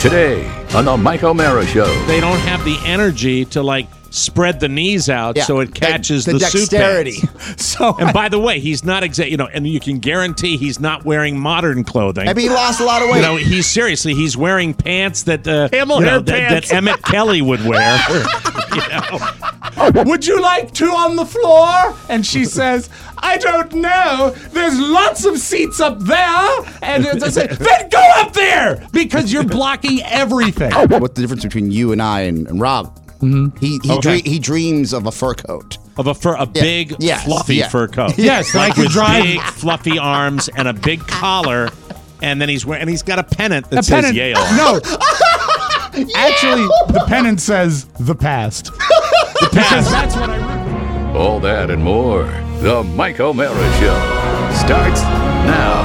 Today on the Mike O'Mara Show. They don't have the energy to spread the knees out so it catches the dexterity. suit pants. So, and by the way, he's not and you can guarantee he's not wearing modern clothing. Maybe he lost a lot of weight. He's wearing pants that pants. that Emmett Kelly would wear. Would you like two on the floor? And she says, I don't know. There's lots of seats up there. And I say, then go up there because you're blocking everything. What's the difference between you and I and Rob? Mm-hmm. He dreams of a fur coat. Of a big, fluffy fur coat. Yes, like with big, fluffy arms and a big collar. And then he's got a pennant that says Yale. No. Actually, the pennant says the past. Because that's what I read. All that and more. The Mike O'Mara Show starts now.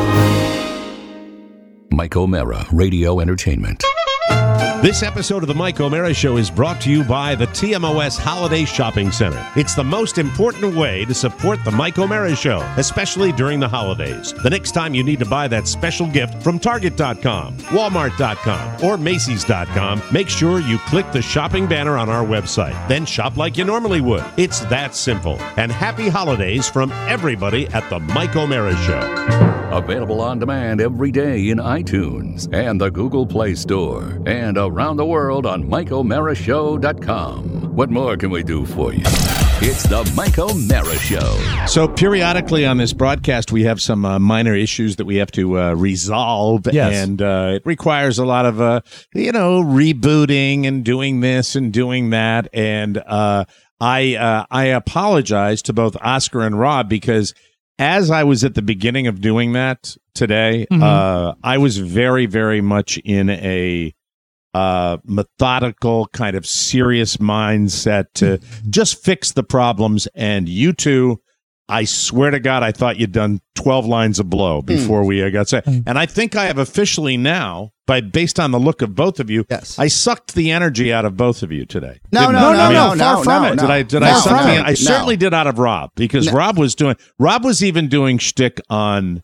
Mike O'Mara Radio Entertainment. This episode of the Mike O'Mara Show is brought to you by the TMOS Holiday Shopping Center. It's the most important way to support the Mike O'Mara Show, especially during the holidays. The next time you need to buy that special gift from Target.com, Walmart.com, or Macy's.com, make sure you click the shopping banner on our website. Then shop like you normally would. It's that simple. And happy holidays from everybody at the Mike O'Mara Show. Available on demand every day in iTunes and the Google Play Store and around the world on MikeO'MaraShow.com. What more can we do for you? It's the Mike O'Mara Show. So periodically on this broadcast, we have some minor issues that we have to resolve. Yes. And it requires a lot of, rebooting and doing this and doing that. And I apologize to both Oscar and Rob because as I was at the beginning of doing that today, I was very, very much in a methodical, kind of serious mindset to just fix the problems. And you two, I swear to God, I thought you'd done 12 lines of blow before we got set. And I think I have officially now, based on the look of both of you, I sucked the energy out of both of you today. No, far from it. Did I suck the? I certainly did out of Rob because Rob was even doing shtick on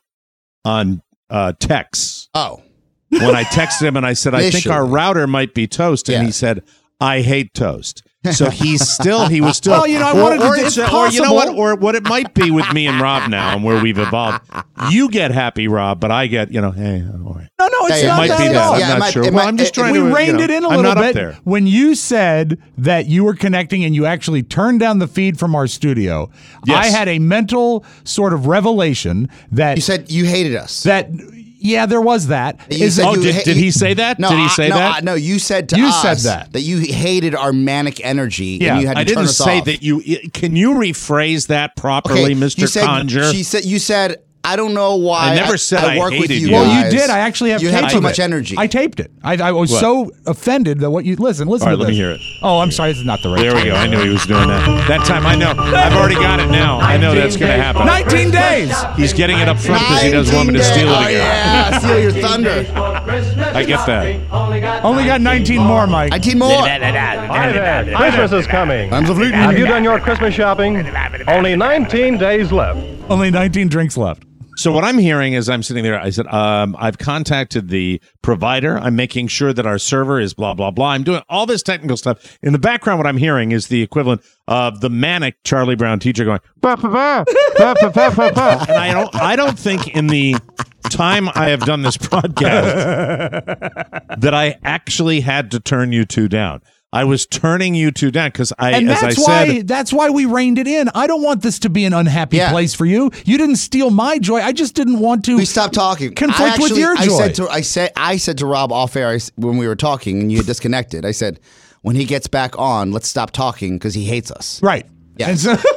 texts. Oh. When I texted him and I said, I think our router might be toast, and he said, I hate toast. So he was still. Well, I wanted to. It's possible. Or you know what? Or what it might be with me and Rob now, and where we've evolved. You get happy, Rob, but I get, hey, all right. No, it's it not might that be at that. all. I'm not sure. Well, I'm just trying we to. We reined it in a little bit there. When you said that you were connecting and you actually turned down the feed from our studio. Yes. I had a mental sort of revelation that You said you hated us. Yeah, there was that. Did he say that? No, Did he say that? No, you said You us said that you hated our manic energy. Yeah, and you had to I didn't turn us say off. that you. Can you rephrase that properly, Mr. Conger? You said. I don't know why. I never said I work with hated you. you. Well, guys. you did. I actually have You tape had too of much it. energy. I taped it. I was so offended that what you listen. All right, to let this. me hear it. Oh, I'm sorry. This is not the right. There we go. I knew he was doing that. That time, I know. I've already got it now. I know that's going to happen. 19 days. He's getting it up front because he doesn't want me to steal it Oh, again. yeah, steal your thunder. I get that. Only got 19 more, Mike. 19 more. Hi there. Christmas is coming. Have you done your Christmas shopping? Only 19 days left. Only 19 drinks left. So what I'm hearing as I'm sitting there, I said, I've contacted the provider. I'm making sure that our server is blah, blah, blah. I'm doing all this technical stuff. In the background, what I'm hearing is the equivalent of the manic Charlie Brown teacher going, bah, bah, bah, bah, bah, bah, bah, bah. And I don't think in the time I have done this broadcast that I actually had to turn you two down. I was turning you two down because that's why we reined it in. I don't want this to be an unhappy place for you. You didn't steal my joy. I just didn't want to. We stopped talking. Conflict with your joy. I said to Rob off air when we were talking and you had disconnected. I said, when he gets back on, let's stop talking because he hates us. Right. Yeah. And so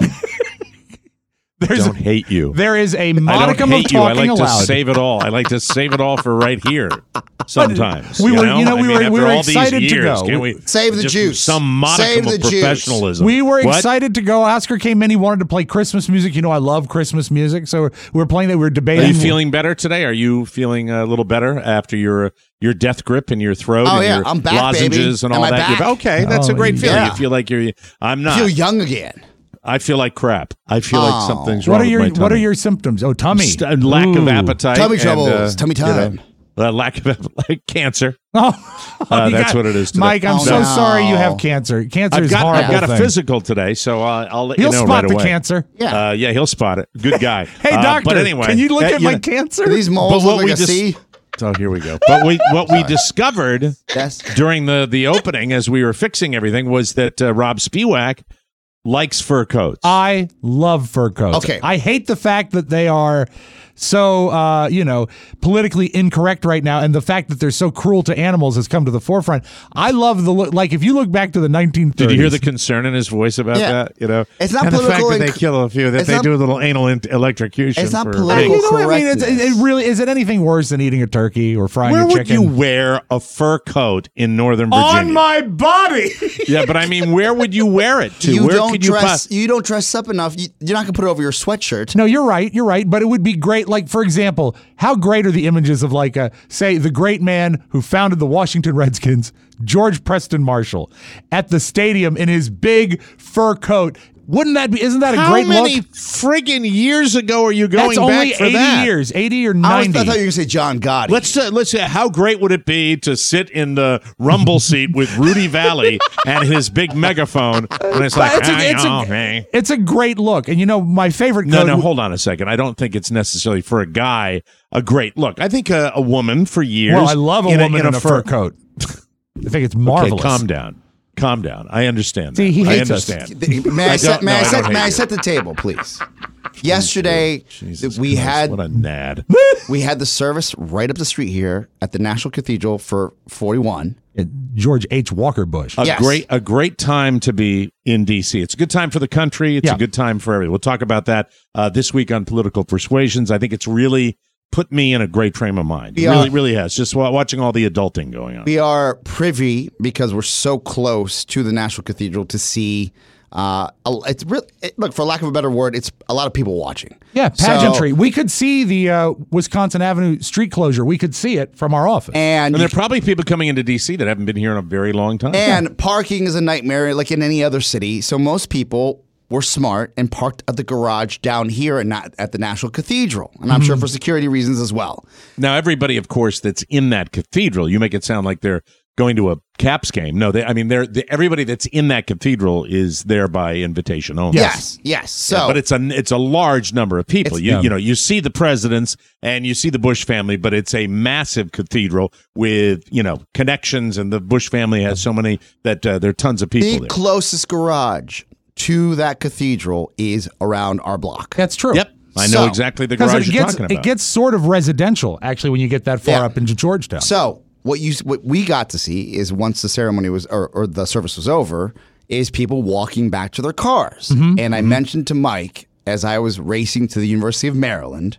don't hate you. There is a modicum of talking I like allowed. to save it all. I like to save it all for right here. Sometimes we were excited to go. Can we save the juice? Some modicum of professionalism. We were excited to go. Oscar came in. He wanted to play Christmas music. I love Christmas music, so we were playing that. We were debating. Are you feeling better today? Are you feeling a little better after your death grip in your throat and your I'm back, lozenges baby. and all Am I that? back? Okay, that's a great feeling. Yeah. You feel like I'm not. I feel young again. I feel like crap. I feel like something's wrong with my tummy. What are your symptoms? Oh, tummy. Lack of appetite. Tummy troubles. Tummy time. lack of cancer. Oh, that's what it is today. Mike, I'm so sorry you have cancer. Cancer is horrible. I've got a thing. physical today, so I'll let He'll you know spot right away. the cancer. Yeah. Yeah, he'll spot it. Good guy. Hey, doctor, but anyway, can you look at my cancer? Do these moles But look like a C? Oh, here we go. But what we discovered Yes. during the opening as we were fixing everything was that Rob Spiewak likes fur coats. I love fur coats. Okay. I hate the fact that they are so, politically incorrect right now, and the fact that they're so cruel to animals has come to the forefront. I love the look. Like, if you look back to the 1930s. Did you hear the concern in his voice about that? It's not and the fact political. that they kill a few, that they do a little anal electrocution. It's not for political. pigs. it really is. It anything worse than eating a turkey or frying Where a would chicken? you wear a fur coat in Northern Virginia? On my body. Yeah, but I mean, where would you wear it to? You Where don't could you dress. You don't dress up enough. You're not gonna put it over your sweatshirt. No, you're right. You're right. But it would be great. Like, for example, how great are the images of, like, say, the great man who founded the Washington Redskins, George Preston Marshall, at the stadium in his big fur coat. Wouldn't that be? Isn't that a great look? How many friggin' years ago are you going That's only back for 80 that? years, 80 or I 90. thought you were gonna say John Gotti. Let's say, how great would it be to sit in the rumble seat with Rudy Valley and his big megaphone, and it's like, it's a great look. And my favorite coat. No, hold on a second. I don't think it's necessarily for a guy a great look. I think a woman for years. Well, I love a woman in a fur coat. I think it's marvelous. Okay, calm down. I understand. See, he I hates us. understand. May I hate set the table, please? Yesterday, Jesus we Christ, had what a nad. we had the service right up the street here at the National Cathedral for 41. George H. Walker Bush. Yes. A great time to be in D.C. It's a good time for the country. It's a good time for everyone. We'll talk about that this week on Political Persuasions. I think it's really put me in a great frame of mind. It really has. Just watching all the adulting going on. We are privy because we're so close to the National Cathedral to see. It's really look, for lack of a better word, it's a lot of people watching. Yeah, pageantry. We could see the Wisconsin Avenue street closure. We could see it from our office. And there are probably people coming into D.C. that haven't been here in a very long time. And parking is a nightmare, like in any other city. So most people were smart and parked at the garage down here and not at the National Cathedral. And I'm sure for security reasons as well. Now, everybody, of course, that's in that cathedral, you make it sound like they're going to a Caps game. No, everybody that's in that cathedral is there by invitation only. Yes. So, yeah, but it's a large number of people. You see the presidents and you see the Bush family, but it's a massive cathedral with connections, and the Bush family has so many that there are tons of people. The there. closest garage to that cathedral is around our block. That's true. Yep. I know exactly the garage you're talking about. It gets sort of residential, actually, when you get that far up into Georgetown. So what we got to see is once the ceremony was or the service was over, is people walking back to their cars. And I mentioned to Mike as I was racing to the University of Maryland,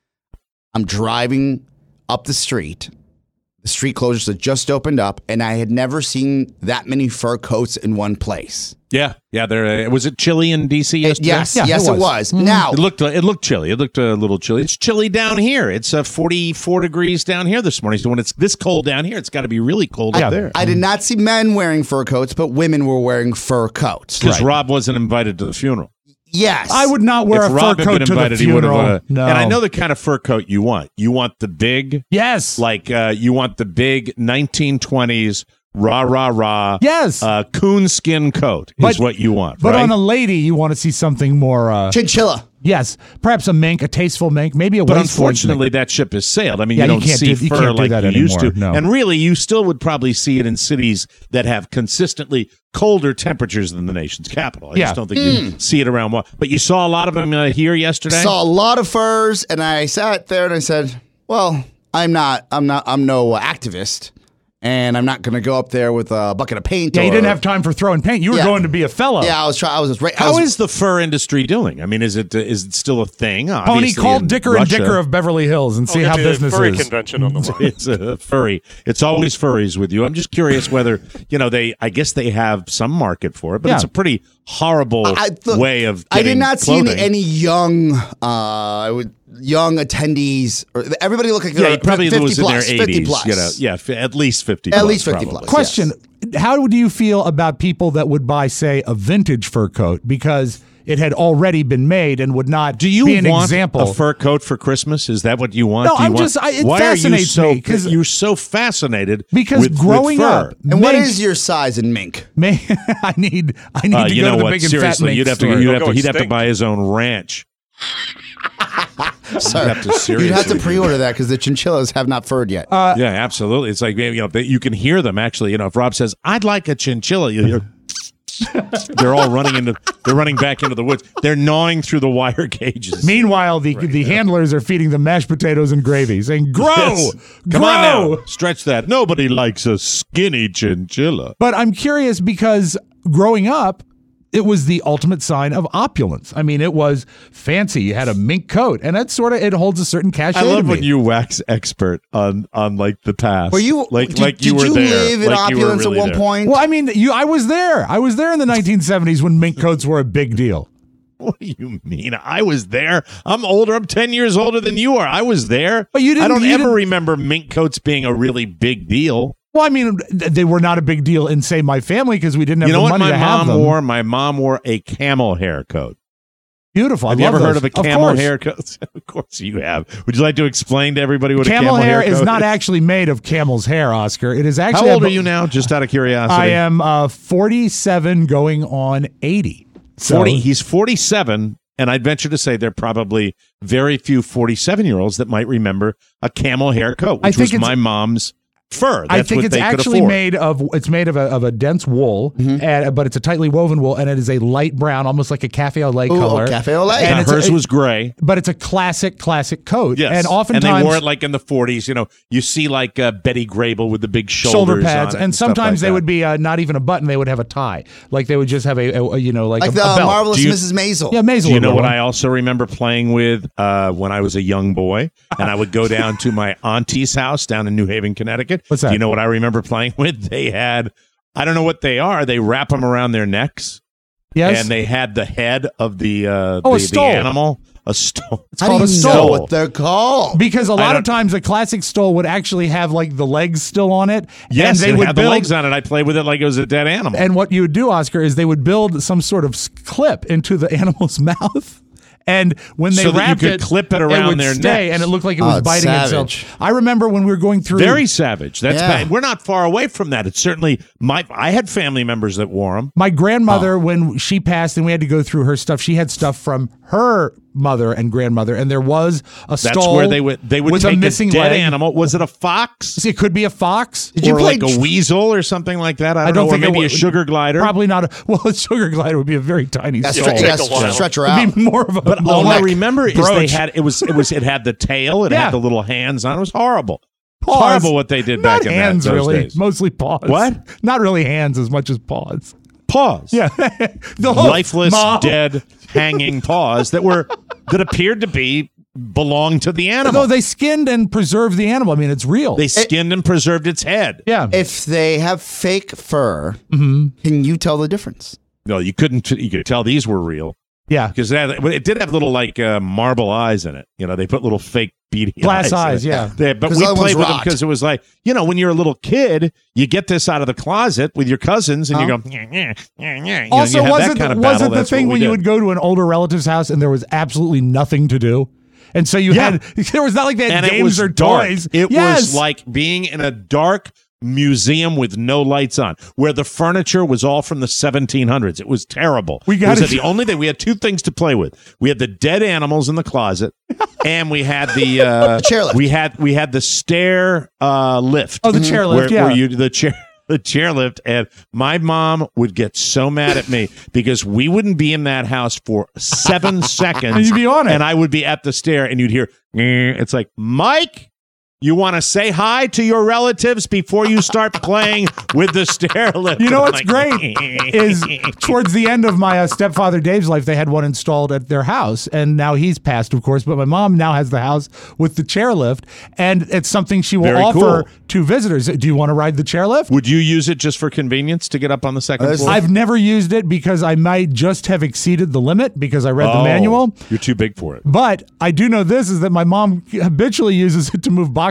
I'm driving up the street. The street closures had just opened up, and I had never seen that many fur coats in one place. Yeah. There was it chilly in D.C. yesterday? Yes, it was. Now it looked chilly. It looked a little chilly. It's chilly down here. It's 44 degrees down here this morning. So when it's this cold down here, it's got to be really cold out there. I did not see men wearing fur coats, but women were wearing fur coats. Because Rob wasn't invited to the funeral. Yes, I would not wear if a Rob fur had coat been to invited, the he funeral. No. And I know the kind of fur coat you want. You want the big, yes, like you want the big 1920s rah. Yes, coonskin coat is what you want. But right? on a lady, you want to see something more chinchilla. Yes, perhaps a mink, a tasteful mink, maybe a. But unfortunately, that ship has sailed. I mean, you don't see fur like you used to. No. And really, you still would probably see it in cities that have consistently colder temperatures than the nation's capital. I just don't think you see it around. But you saw a lot of them here yesterday. Saw a lot of furs, and I sat there and I said, "Well, I'm no activist." And I'm not going to go up there with a bucket of paint. Yeah, you didn't have time for throwing paint. You were going to be a fellow. Yeah, I was trying. How is the fur industry doing? I mean, is it still a thing? Pony, call Dicker and Dicker of Beverly Hills and see how business furry is. Convention on the way. It's furry. It's always furries with you. I'm just curious whether I guess they have some market for it, but it's a pretty horrible way of. I did not clothing. see any young. Young attendees, or everybody looked like they're probably 50 was plus, in their 50 80s. plus. At least 50. At least 50 probably. plus. Question: How do you feel about people that would buy, say, a vintage fur coat? Because it had already been made and would not Do you be an want example. a fur coat for Christmas? Is that what you want? No, Do you I'm want, just- it why fascinates are you me, 'cause- you're so fascinated Because with growing fur. up, And what mink- is your size in mink? I need to you go know to the what? big and fat Seriously, mink you'd have to. store. He'd have to buy his own ranch. Sorry. have to You'd have to seriously pre-order that because the chinchillas have not furred yet. Yeah, absolutely. It's like, you can hear them actually. If Rob says, "I'd like a chinchilla," you hear. They're all running back into the woods. They're gnawing through the wire cages. Meanwhile, the handlers are feeding them mashed potatoes and gravy, saying, "Grow, Yes. grow." Come on now, stretch that. Nobody likes a skinny chinchilla. But I'm curious because growing up, it was the ultimate sign of opulence. I mean, it was fancy. You had a mink coat, and that it holds a certain cachet. I love to me. when you wax expert on like the past. Were you like did you were you there? live in Like you were opulence really at one there. point? Well, I mean, I was there. I was there in the 1970s when mink coats were a big deal. What do you mean? I was there. I'm older. I'm 10 years older than you are. I was there. But you didn't- I don't you ever didn't- remember mink coats being a really big deal. Well, I mean, they were not a big deal in, say, my family because we didn't have You know the what money my to have mom them. wore? My mom wore a camel hair coat. Beautiful. Have I you love ever heard those. of a camel course. hair coat? Of course you have. Would you like to explain to everybody what Camel a camel hair hair is coat not actually made of camel's hair, Oscar. It is How actually. old are you now? Just out of curiosity. I am 47 going on 80. So 40. He's 47. And I'd venture to say there are probably very few 47-year-olds that might remember a camel hair coat, I which think was my mom's fur. That's I think what it's they could actually afford. made of a dense wool, but it's a tightly woven wool, and it is a light brown, almost like a cafe au lait Ooh, color. cafe au lait. And Now, it's hers was gray. but it's a classic coat. Yes. And oftentimes they wore it like in the 40s. You see like Betty Grable with the big shoulder shoulders pads, on it and stuff sometimes like they that. would be not even a button; they would have a tie, like they would just have a like like a the belt. marvelous Do you- Mrs. Maisel. Yeah, Maisel. Do you would know wear what one. I also remember playing with when I was a young boy? And I would go down to my auntie's house down in New Haven, Connecticut. What's that? Do you know what I remember playing with? They had, I don't know what they are. They wrap them around their necks. Yes, And they had the head of the a the stole. animal. A stole. it's I called don't a even stole. know what they're called. Because a I lot of don't- times a classic stole would actually have like the legs still on it. Yes, and they it would had build, the legs on it. I played with it like it was a dead animal. And what you would do, Oscar, is they would build some sort of clip into the animal's mouth. And when they So that you wrapped could it, clip it around would their stay, necks. and it looked like it Oh, was it's biting savage. itself. I remember when we were going through. Very savage. That's Yeah. bad. We're not far away from that. It's certainly I had family members that wore them. My grandmother, when she passed and we had to go through her stuff, she had stuff from her mother and grandmother, and there was a That's stole where they would with take a missing dead leg. animal. Was it a fox? It could be a fox. Did you or play like a weasel or something like that? I don't know. Or think it maybe would- a sugar glider. Probably not. A sugar glider would be a very tiny Yeah, stole. stretch her out. It'd be more of a But little all I neck remember is brooch. they had it had the tail, it Yeah. had the little hands on it. It was horrible. Paws. Horrible what they did Not back in hands, those really. days. Mostly paws. What? Not really hands as much as paws. Paws. Yeah. The whole- Lifeless, Mom. dead, hanging paws that appeared to belong to the No, animal. they skinned and preserved the animal. I mean, it's real. They skinned and preserved its head. yeah. If they have fake fur, Mm-hmm. can you tell the difference? No, you couldn't. You could tell these were real yeah. because it did have little like marble eyes in it. They put little fake beady Glass eyes, in it. yeah. But 'Cause we the other played ones with them rot. because it was like when you're a little kid, you get this out of the closet with your cousins and you go. Also, you have wasn't, that kind of wasn't battle. the That's thing what we when you did. would go to an older relative's house and there was absolutely nothing to do? And so you Yeah. there was not like they had and it games was or dark. toys. It Yes. was like being in a dark museum with no lights on, where the furniture was all from the 1700s. It was terrible. We got it was it. the only thing. We had two things to play with. We had the dead animals in the closet, and we had the chairlift. We had the stair lift. Oh, the chairlift, yeah. where you the chairlift, and my mom would get so mad at me because we wouldn't be in that house for 7 seconds. And you'd be on it. And I would be at the stair, and you'd hear, it's like, Mike, you want to say hi to your relatives before you start playing with the stair lift. You know And what's I'm great is towards the end of my stepfather Dave's life, they had one installed at their house, and now he's passed, of course. But my mom now has the house with the chairlift, and it's something she will Very offer cool. to visitors. Do you want to ride the chairlift? Would you use it just for convenience to get up on the second floor? I've never used it because I might just have exceeded the limit because I read the manual. You're too big for it. But I do know this is that my mom habitually uses it to move boxes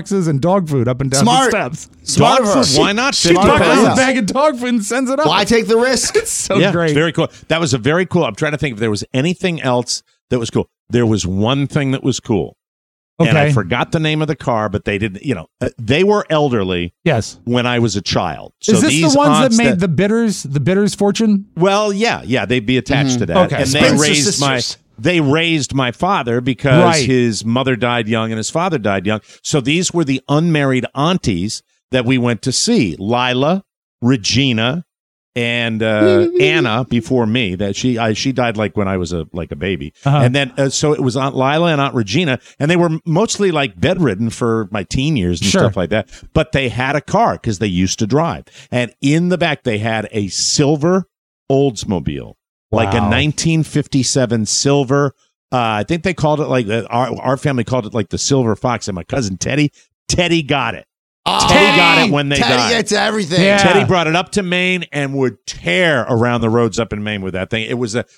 boxes and dog food up and down Smart. the steps. Smart of her. Dog food, why not? She 50 buckles pounds. a bag of dog food and sends it up. Why take the risk? It's so Yeah, great. it's very cool. That was a very cool. I'm trying to think if there was anything else that was cool. There was one thing that was cool. And I Okay. forgot the name of the car, but they didn't, they were elderly Yes. when I was a child. So Is this these the ones that aunts made the bitters fortune? Well, yeah, they'd be attached to that. Okay. And Spencer they raised my father because Right. his mother died young and his father died young. So these were the unmarried aunties that we went to see. Lila, Regina, and Anna before me. That she died like when I was a baby. Uh-huh. And then so it was Aunt Lila and Aunt Regina, and they were mostly like bedridden for my teen years and Sure. stuff like that. But they had a car because they used to drive, and in the back they had a silver Oldsmobile, like a Wow. 1957 silver. I think they called it like our family called it like the Silver Fox. And my cousin Teddy got it. Teddy got it when they Teddy died. gets everything. Yeah. Teddy brought it up to Maine and would tear around the roads up in Maine with that thing. It was the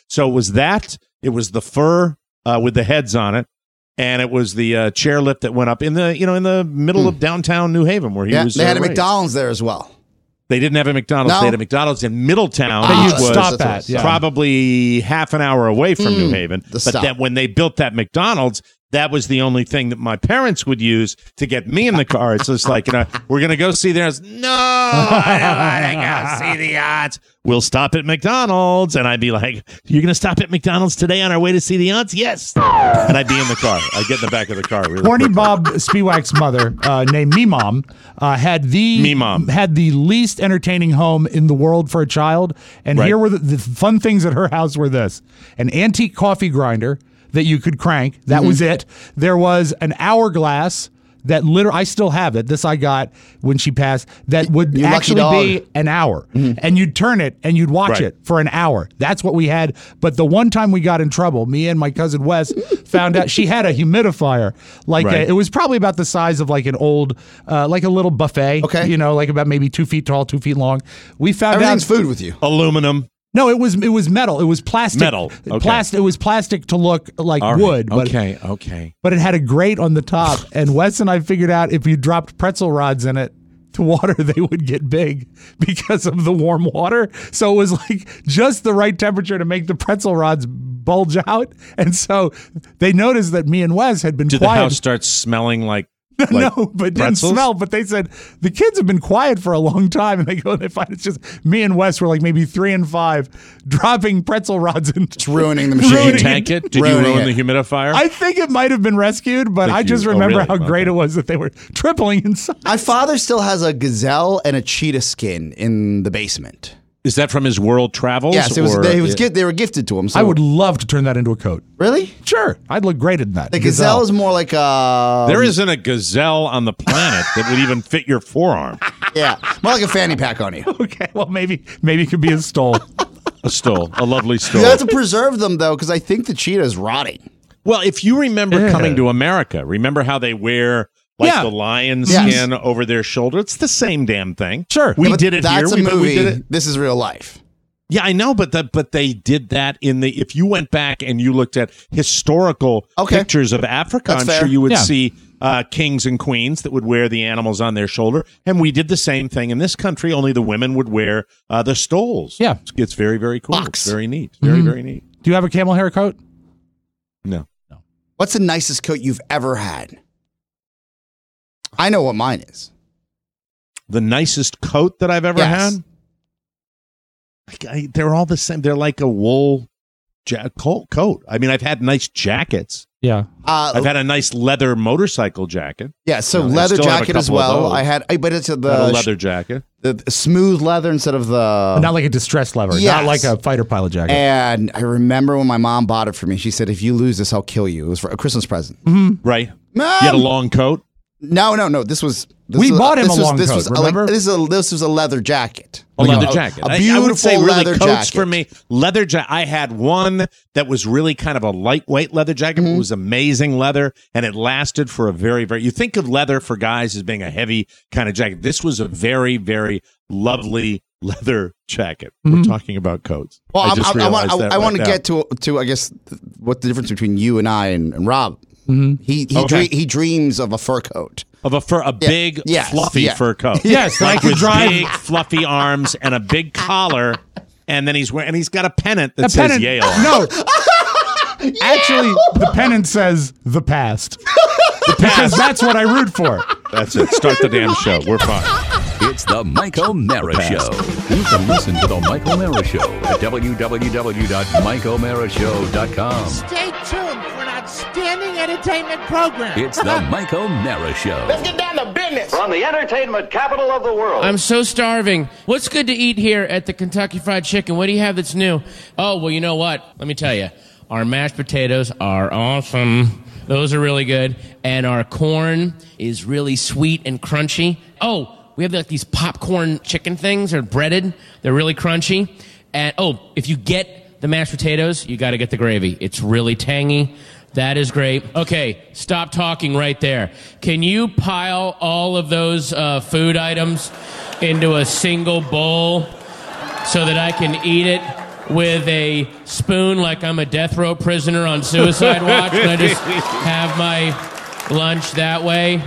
fur with the heads on it, and it was the chairlift that went up in the middle of downtown New Haven where he Yeah, was. they had a raised. McDonald's there as well. They didn't have a McDonald's. No? They had a McDonald's in Middletown, That which you'd was stop at. Yeah. probably half an hour away from New Haven. the But stop. then when they built that McDonald's, that was the only thing that my parents would use to get me in the car. It's just like, we're going to go see theirs. No, I don't want to go see the aunts. We'll stop at McDonald's. And I'd be like, you're going to stop at McDonald's today on our way to see the aunts? Yes. And I'd be in the car. I'd get in the back of the car. Really Horny quickly. Bob Spiewak's mother, named Meemom, had the least entertaining home in the world for a child. And Right. here were the fun things at her house were this: an antique coffee grinder that you could crank. That was it. There was an hourglass that I still have it. This I got when she passed. That would You lucky actually be dog. an hour, and you'd turn it and you'd watch Right. it for an hour. That's what we had. But the one time we got in trouble, me and my cousin Wes found out she had a humidifier. Right. It was probably about the size of like an old, like a little buffet. Okay. Like about maybe 2 feet tall, 2 feet long. We found Everything's out. food with you. Aluminum. No, it was metal. It was plastic. Metal. Okay. It was plastic to look like All right. wood. But Okay. but it had a grate on the top. And Wes and I figured out if you dropped pretzel rods in it to water, they would get big because of the warm water. So it was like just the right temperature to make the pretzel rods bulge out. And so they noticed that me and Wes had been Did the quiet. house start smelling like No, but it didn't pretzels? smell. But they said the kids have been quiet for a long time, and they find it's just me and Wes were like maybe 3 and 5 dropping pretzel rods into. It's ruining the machine. Did you Ruining tank it? Did you Ruining ruin it. the humidifier? I think it might have been rescued, but I just remember really? how great Okay. it was that they were tripling inside. My father still has a gazelle and a cheetah skin in the basement. Is that from his world travels? Yes, or- they were gifted to him. So I would love to turn that into a coat. really. Sure, I'd look great in that. The gazelle is more like a There isn't a gazelle on the planet that would even fit your forearm. more like a fanny pack on you. Okay, well maybe it could be a stole. A stole, a lovely stole. You have to preserve them though, because I think the cheetah is rotting. Well, if you remember Yeah. coming to America, remember how they wear like Yeah. the lion Yes. skin over their shoulder? It's the same damn thing. Sure. we But did it That's here. a movie. We did it. This is real life. Yeah, I know, but they did that in the. If you went back and you looked at historical Okay. pictures of Africa, That's I'm fair. sure you would Yeah. see kings and queens that would wear the animals on their shoulder, and we did the same thing in this country. Only the women would wear the stoles. Yeah. it's very, very cool. Fox. It's very neat. Very, very neat. Do you have a camel hair coat? No. What's the nicest coat you've ever had? I know what mine is. The nicest coat that I've ever Yes. had. They're all the same. They're like a wool coat. I mean, I've had nice jackets. Yeah. I've had a nice leather motorcycle jacket. Yeah, so No, I leather still have a jacket as couple of well. those. I had, but it's Had a the leather jacket. the smooth leather instead of the. Not like a distressed leather. Yes. Not like a fighter pilot jacket. And I remember when my mom bought it for me. She said, "If you lose this, I'll kill you." It was for a Christmas present. Right. Mom! You had a long coat. No. This was. We bought him a long coat, remember? This was a leather jacket. A leather jacket. A I beautiful would say really leather coats jacket. for me. Leather jacket. I had one that was really kind of a lightweight leather jacket. It was amazing leather, and it lasted for a very, very. You think of leather for guys as being a heavy kind of jacket. This was a very, very lovely leather jacket. We're talking about coats. Well, I just realized that I right want to now. get to I guess what the difference between you and I and Rob. He Okay. he dreams of a fur coat. of a big, fluffy fur coat. Yes, like I could with drive big, fluffy arms and a big collar, and then he's got a pennant that says pennant. Yale. No. Actually, the pennant says the past. Because that's what I root for. That's it. Start the damn show. We're fine. It's the Mike O'Mara Show. You can listen to the Mike O'Mara Show at www.mikeomarashow.com. Stay tuned for an outstanding entertainment program. It's the Mike O'Mara Show. Let's get down to business. From the entertainment capital of the world. I'm so starving. What's good to eat here at the Kentucky Fried Chicken? What do you have that's new? Oh, well, you know what? Let me tell you. Our mashed potatoes are awesome. Those are really good. And our corn is really sweet and crunchy. Oh, we have like these popcorn chicken things. They're breaded. They're really crunchy. And if you get the mashed potatoes, you got to get the gravy. It's really tangy. That is great. Okay, stop talking right there. Can you pile all of those food items into a single bowl so that I can eat it with a spoon like I'm a death row prisoner on suicide watch? Can I just have my lunch that way?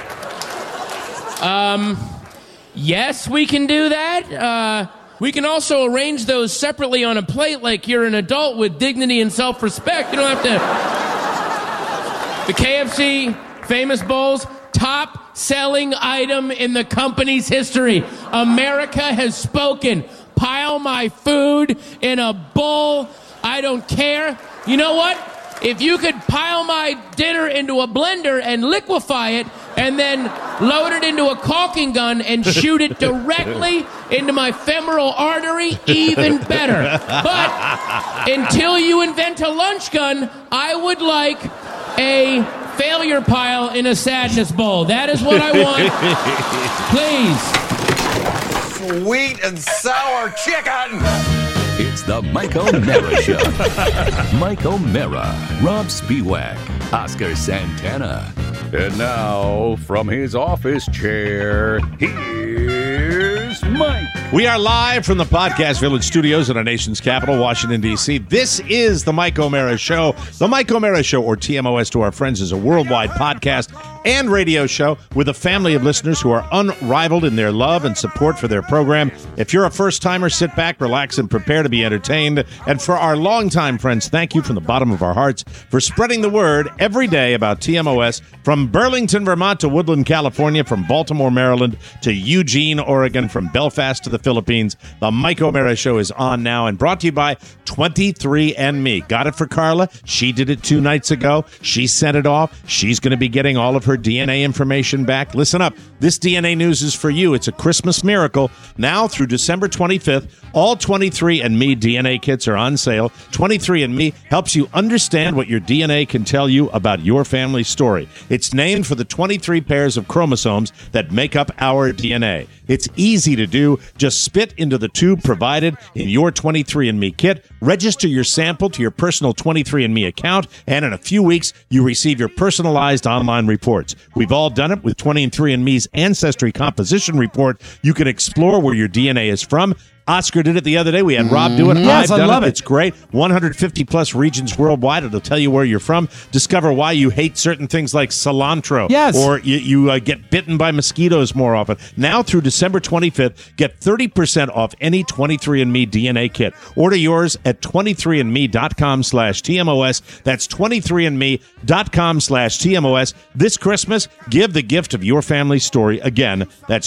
Yes, we can do that. We can also arrange those separately on a plate like you're an adult with dignity and self-respect. You don't have to... The KFC Famous Bowls, top-selling item in the company's history. America has spoken. Pile my food in a bowl. I don't care. You know what? If you could pile my dinner into a blender and liquefy it and then load it into a caulking gun and shoot it directly into my femoral artery, even better. But until you invent a lunch gun, I would like a failure pile in a sadness bowl. That is what I want. Please. Sweet and sour chicken. It's the Mike O'Mara Show. Mike O'Mara, Rob Spiewak, Oscar Santana. And now, from his office chair, here's Mike. We are live from the Podcast Village studios in our nation's capital, Washington, D.C. This is the Mike O'Mara Show. The Mike O'Mara Show, or TMOS to our friends, is a worldwide podcast and radio show with a family of listeners who are unrivaled in their love and support for their program. If you're a first-timer, sit back, relax, and prepare to be entertained. And for our longtime friends, thank you from the bottom of our hearts for spreading the word every day about TMOS from Burlington, Vermont to Woodland, California, from Baltimore, Maryland to Eugene, Oregon, from Belfast to the Philippines. The Mike O'Mara Show is on now and brought to you by 23andMe. Got it for Carla. She did it 2 nights ago. She sent it off. She's going to be getting all of her DNA information back. Listen up. This DNA news is for you. It's a Christmas miracle. Now through December 25th, all 23andMe DNA kits are on sale. 23andMe helps you understand what your DNA can tell you about your family's story. It's named for the 23 pairs of chromosomes that make up our DNA. It's easy to do. Just spit into the tube provided in your 23andMe kit, register your sample to your personal 23andMe account, and in a few weeks, you receive your personalized online reports. We've all done it with 23andMe's Ancestry Composition Report. You can explore where your DNA is from. Oscar did it the other day. We had Rob do it. Yes, I've done I love it. It's great. 150 plus regions worldwide. It'll tell you where you're from. Discover why you hate certain things like cilantro. Yes. Or you get bitten by mosquitoes more often. Now through December 25th, get 30% off any 23andMe DNA kit. Order yours at 23andme.com/TMOS. That's 23andme.com/TMOS. This Christmas, give the gift of your family story. Again, that's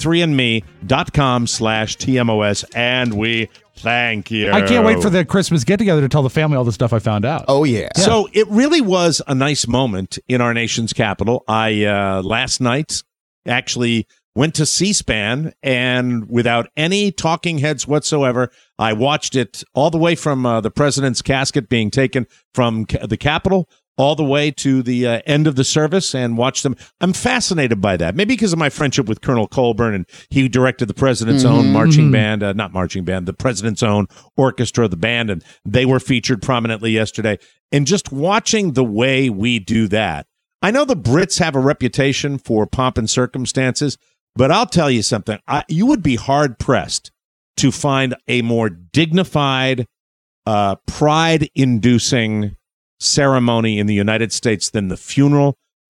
23andme.com/TMOS. And we thank you. I can't wait for the Christmas get-together to tell the family all the stuff I found out. Oh, yeah. So it really was a nice moment in our nation's capital. I, last night, actually went to C-SPAN, and without any talking heads whatsoever, I watched it all the way from the president's casket being taken from the Capitol all the way to the end of the service and watched them. I'm fascinated by that. Maybe because of my friendship with Colonel Colburn, and he directed the president's own marching band, not marching band, the president's own orchestra, the band, and they were featured prominently yesterday. And just watching the way we do that, I know the Brits have a reputation for pomp and circumstances, but I'll tell you something. You would be hard-pressed to find a more dignified, pride-inducing ceremony in the United States than the funeral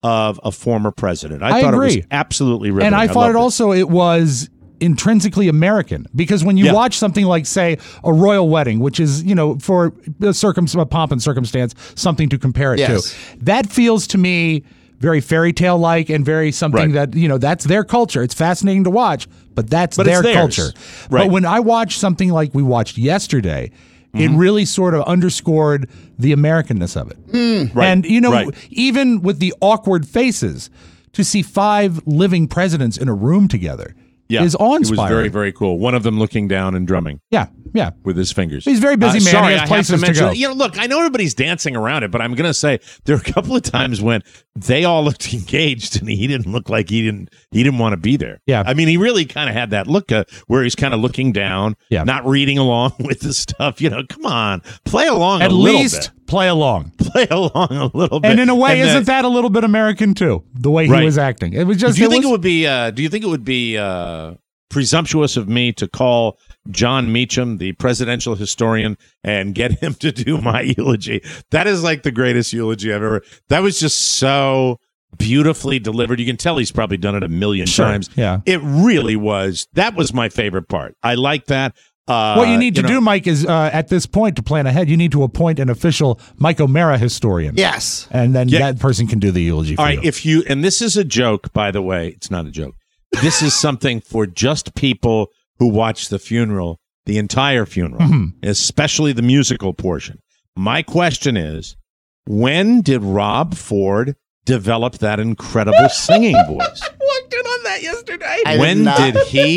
of a former president. I thought agree. it was absolutely riveting. And I thought it loved also it was intrinsically American, because when you watch something like, say, a royal wedding, which is, for the pomp and circumstance, something to compare it to, that feels to me very fairy tale like and very something that, that's their culture. It's fascinating to watch, but that's their culture. Right. But when I watch something like we watched yesterday, it really sort of underscored the Americanness of it. Right. And, even with the awkward faces, to see 5 living presidents in a room together is awe-inspiring. It was very, very cool. One of them looking down and drumming. Yeah. With his fingers. He's a very busy man. Sorry, he has places to go. Look, I know everybody's dancing around it, but I'm going to say there are a couple of times when they all looked engaged and he didn't look like he didn't want to be there. Yeah. I mean, he really kind of had that look where he's kind of looking down, not reading along with the stuff. Come on, play along a little bit. At least play along. Play along a little bit. And in a way, isn't that a little bit American too? The way he was acting. It was just. Do you think it would be presumptuous of me to call John Meacham, the presidential historian, and get him to do my eulogy? That is like the greatest eulogy I've ever. That was just so beautifully delivered. You can tell he's probably done it a million times. Yeah, it really was. That was my favorite part. I like that. What you need to do, Mike, is at this point, to plan ahead, you need to appoint an official Mike O'Mara historian. Yes, and then that person can do the eulogy. All right, you. And this is a joke, by the way. It's not a joke. This is something for just people who watch the funeral, the entire funeral, especially the musical portion. My question is, when did Rob Ford develop that incredible singing voice? I walked in on that yesterday. When did he?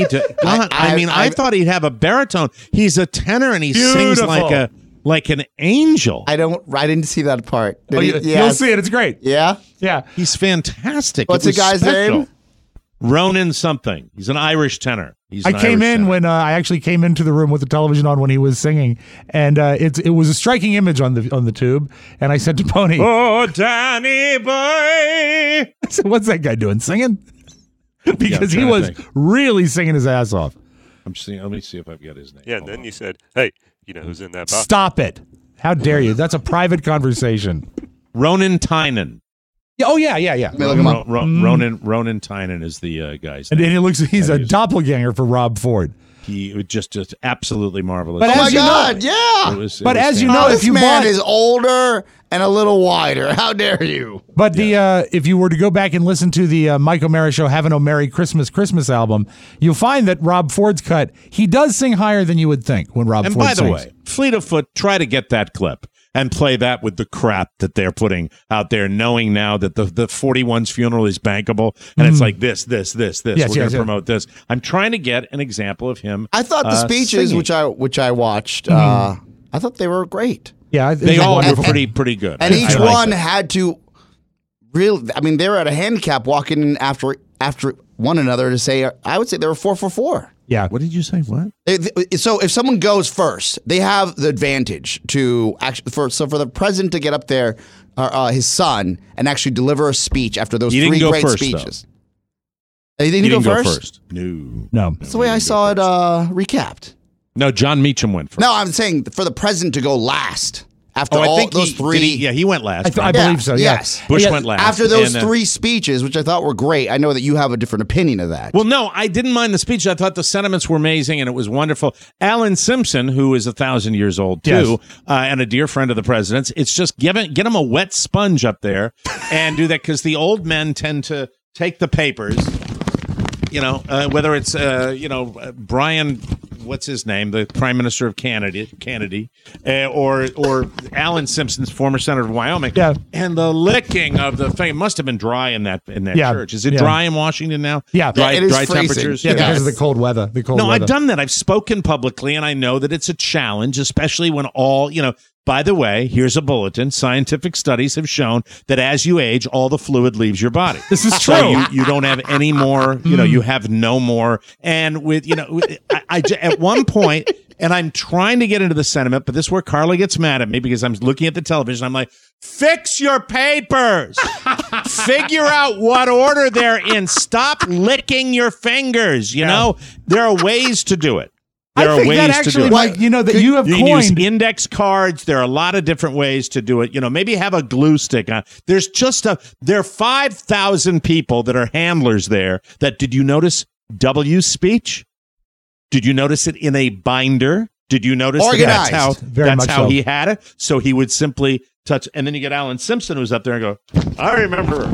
I thought he'd have a baritone. He's a tenor, and he sings like an angel. I didn't see that part. You'll see it. It's great. Yeah? Yeah. He's fantastic. What's the guy's name? Ronan something. He's an Irish tenor. I came in when I actually came into the room with the television on when he was singing, and it was a striking image on the tube. And I said to Pony, "Oh, Danny boy!" I said, "What's that guy doing singing?" Because he was really singing his ass off. Let me see if I've got his name. Yeah, and then you said, "Hey, you know who's in that box?" Stop it! How dare you? That's a private conversation. Ronan Tynan. Yeah, oh yeah. Ronan Tynan is the guy's name. And he's a doppelganger for Rob Ford. He was just absolutely marvelous. But as you know, if this man is older and a little wider. How dare you? But if you were to go back and listen to the Mike O'Mara Show Having a Merry Christmas album, you'll find that Rob Ford's cut, he does sing higher than you would think when Rob Ford sings. And by the way, Fleet of Foot, try to get that clip and play that with the crap that they're putting out there, knowing now that the 41's funeral is bankable, and it's like this. We're going to promote this. I'm trying to get an example of him. I thought the speeches, singing. which I watched, I thought they were great. Yeah, they all were pretty good. And each one had to really. I mean, they were at a handicap walking in after one another to say. I would say they were 4 for 4. Yeah. What did you say? What? So if someone goes first, they have the advantage to actually for the president to get up there, his son, and actually deliver a speech after those 3 great speeches. He didn't go first? No. That's the way I saw it recapped. No, John Meacham went first. No, I'm saying for the president to go last. After those 3... he went last. I believe so, yes. Bush went last. After those 3 speeches, which I thought were great, I know that you have a different opinion of that. Well, no, I didn't mind the speech. I thought the sentiments were amazing, and it was wonderful. Alan Simpson, who is 1,000 years old, too, and a dear friend of the president's, it's just get him a wet sponge up there and do that, because the old men tend to take the papers, whether it's, Brian... what's his name? The Prime Minister of Canada, or Alan Simpson's former senator of Wyoming. Yeah. And the licking of the thing must have been dry in that church. Is it dry in Washington now? Yeah, dry freezing. temperatures. Yeah, because of the cold weather. I've done that. I've spoken publicly, and I know that it's a challenge, especially when all By the way, here's a bulletin. Scientific studies have shown that as you age, all the fluid leaves your body. This is true. So you don't have any more, you have no more. And with, I at one point, and I'm trying to get into the sentiment, but this is where Carla gets mad at me because I'm looking at the television. I'm like, fix your papers. Figure out what order they're in. Stop licking your fingers. You know, there are ways to do it. There are think ways that to actually do it. might, that you have You coined. can use index cards. There are a lot of different ways to do it. Maybe have a glue stick on. There are 5,000 people that are handlers there. Did you notice W's speech? Did you notice it in a binder? Did you notice Organized. that's how he had it? So he would simply touch, and then you get Alan Simpson who's up there and go, I remember.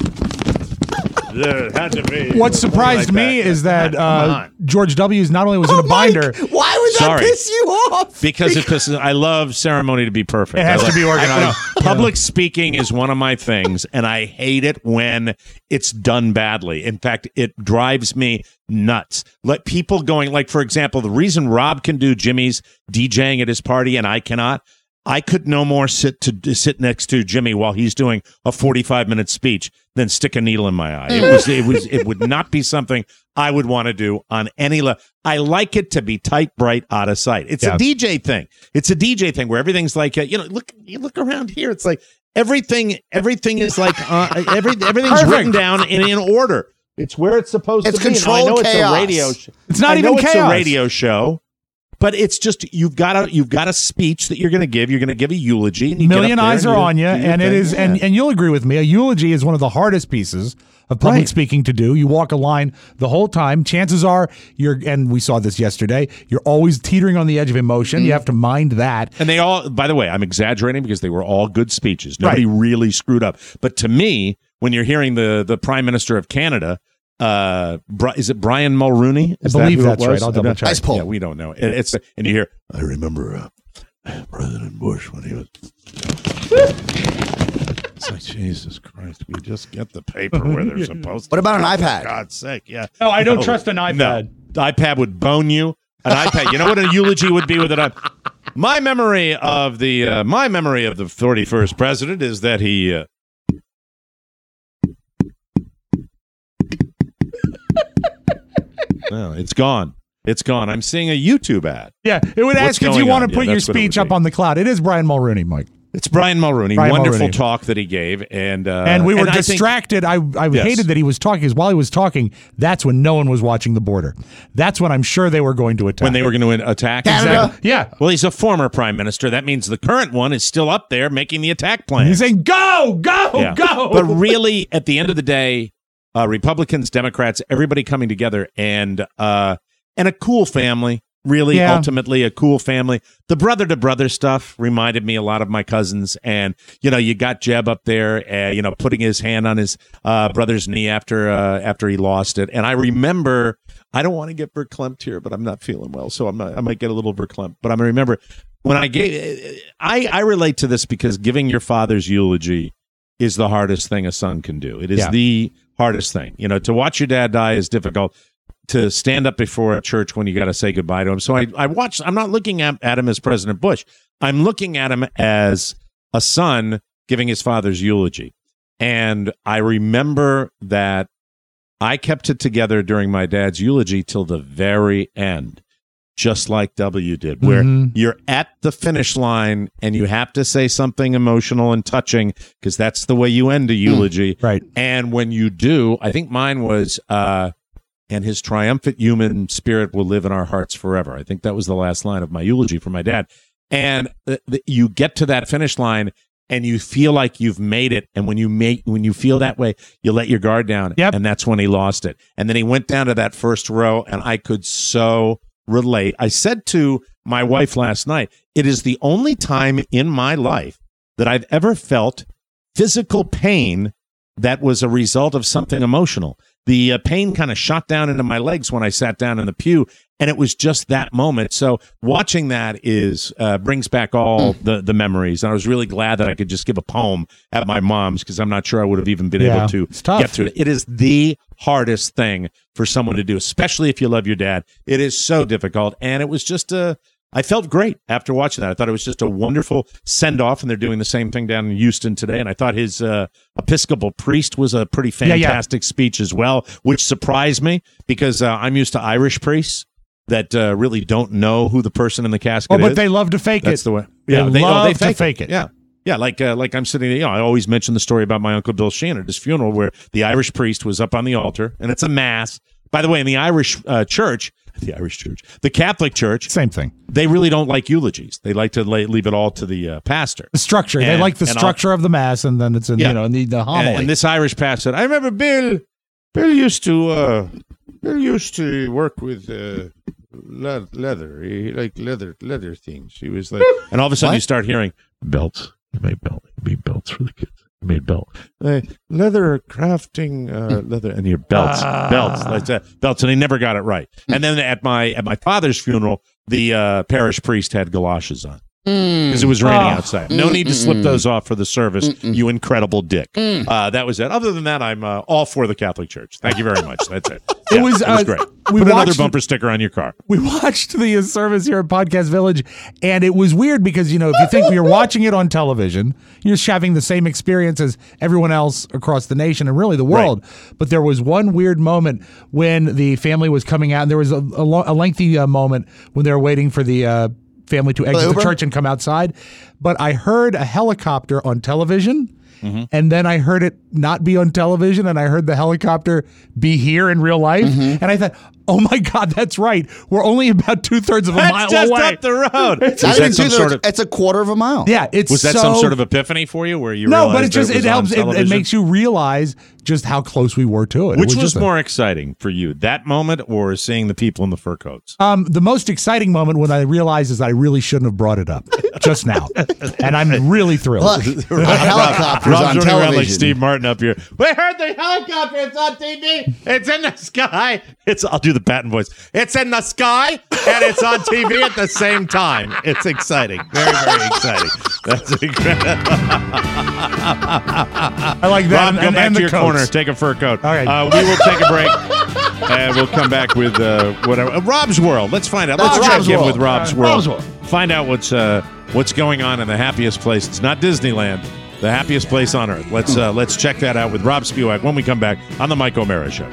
There had to be. What surprised me is that George W. not only was in a binder. Mike, why would that piss you off? Because it pisses. I love ceremony to be perfect. It has to be organized. Public speaking is one of my things, and I hate it when it's done badly. In fact, it drives me nuts. Like people going, like, for example, the reason Rob can do Jimmy's DJing at his party and I cannot. I could no more sit next to Jimmy while he's doing a 45-minute speech than stick a needle in my eye. It would not be something I would want to do on any level. I like it to be tight, bright, out of sight. It's a DJ thing. It's a DJ thing where everything's like, you look around here. It's like everything is like everything's written down in order. It's where it's supposed to be. It's controlled I know chaos. It's a radio show. It's not even chaos. It's a radio show. But it's just you've got a speech that you're going to give. You're going to give a eulogy. And you million get up there eyes are on you, and it is, and you'll agree with me. A eulogy is one of the hardest pieces of public speaking to do. You walk a line the whole time. Chances are and we saw this yesterday. You're always teetering on the edge of emotion. You have to mind that. And they all, by the way, I'm exaggerating because they were all good speeches. Nobody really screwed up. But to me, when you're hearing the Prime Minister of Canada. Is it Brian Mulroney? I believe that's right. I'll double check. Nice poll. Yeah, we don't know. And you hear, I remember President Bush when he was. It's like, Jesus Christ, we just get the paper where they're supposed to. What about an iPad? For God's sake, yeah. No, I don't trust an iPad. No, the iPad would bone you. An iPad. You know what a eulogy would be with an iPad? My memory of the 31st president is that he. No, it's gone. It's gone. I'm seeing a YouTube ad. Yeah, it would ask if you want to put your speech up on the cloud. It is Brian Mulroney, Mike. It's Brian Mulroney. Wonderful talk that he gave, and we were distracted. I hated that he was talking, because while he was talking, that's when no one was watching the border. That's when I'm sure they were going to attack. When they were going to attack Canada. Exactly. Yeah. Well, he's a former prime minister. That means the current one is still up there making the attack plan. He's saying, "Go, go, go!" But really, at the end of the day. Republicans, Democrats, everybody coming together, and a cool family. Really, ultimately, a cool family. The brother-to-brother stuff reminded me a lot of my cousins, and you got Jeb up there, putting his hand on his brother's knee after he lost it. And I remember, I don't want to get verklempt here, but I'm not feeling well, so I might get a little verklempt. But I remember when I relate to this because giving your father's eulogy is the hardest thing a son can do. It is the hardest thing. To watch your dad die is difficult. To stand up before a church when you got to say goodbye to him. So I watched. I'm not looking at him as President Bush. I'm looking at him as a son giving his father's eulogy. And I remember that I kept it together during my dad's eulogy till the very end, just like W did, where you're at the finish line and you have to say something emotional and touching because that's the way you end a eulogy. Right. And when you do, I think mine was, and his triumphant human spirit will live in our hearts forever. I think that was the last line of my eulogy for my dad. And you get to that finish line and you feel like you've made it. And when you feel that way, you let your guard down. Yep. And that's when he lost it. And then he went down to that first row, and I could so relate. I said to my wife last night, it is the only time in my life that I've ever felt physical pain that was a result of something emotional. The pain kind of shot down into my legs when I sat down in the pew, and it was just that moment. So watching that brings back all the memories. And I was really glad that I could just give a poem at my mom's because I'm not sure I would have even been able to get through it. It is the hardest thing for someone to do, especially if you love your dad. It is so difficult, and it was just I felt great after watching that. I thought it was just a wonderful send-off, and they're doing the same thing down in Houston today. And I thought his Episcopal priest was a pretty fantastic speech as well, which surprised me because I'm used to Irish priests that really don't know who the person in the casket is. But they love to fake it. That's the way. Yeah, they love to fake it. Yeah. Yeah, like I'm sitting there, I always mention the story about my Uncle Bill Sheehan at his funeral where the Irish priest was up on the altar, and it's a mass. By the way, in the Irish church, The Irish Church. The Catholic Church. Same thing. They really don't like eulogies. They like to leave it all to the pastor. The structure. They like the structure of the Mass, and then it's in, the homily. And this Irish pastor said, I remember Bill used to work with leather. He liked leather things. He was like, and all of a sudden you start hearing belts. He made belts for the kids. He made belts. Leather crafting, leather, and your belts, like that, belts. And he never got it right. And then at my father's funeral, the parish priest had galoshes on. Because it was raining outside. No need to slip those off for the service, you incredible dick. That was it. Other than that, I'm all for the Catholic Church. Thank you very much. That's it. Yeah, it was great. Put another bumper sticker on your car. We watched the service here at Podcast Village, and it was weird because, if you think you're watching it on television, you're just having the same experience as everyone else across the nation and really the world. Right. But there was one weird moment when the family was coming out, and there was a lengthy moment when they were waiting for the family to exit the church and come outside. But I heard a helicopter on television, and then I heard it not be on television, and I heard the helicopter be here in real life. And I thought, oh my God, that's right. We're only about 2/3 of a mile away. That's just up the road. It's a quarter of a mile. Yeah, was that some sort of epiphany for you, where you realized it helps. It makes you realize just how close we were to it. Which was more exciting for you, that moment or seeing the people in the fur coats? The most exciting moment when I realized is I really shouldn't have brought it up just now, and I'm really thrilled. Look, the helicopter's on television. Around like Steve Martin up here. We heard the helicopter. It's on TV. It's in the sky. I'll do the Patton voice. It's in the sky and it's on TV at the same time. It's exciting. Very, very exciting. That's incredible. I like that. Rob, go back to your corner. Take a fur coat. All right. We will take a break and we'll come back with whatever. Rob's World. Let's find out. Let's check in with Rob's World. Find out what's going on in the happiest place. It's not Disneyland. The happiest place on earth. Let's check that out with Rob Spewak when we come back on the Mike O'Mara Show.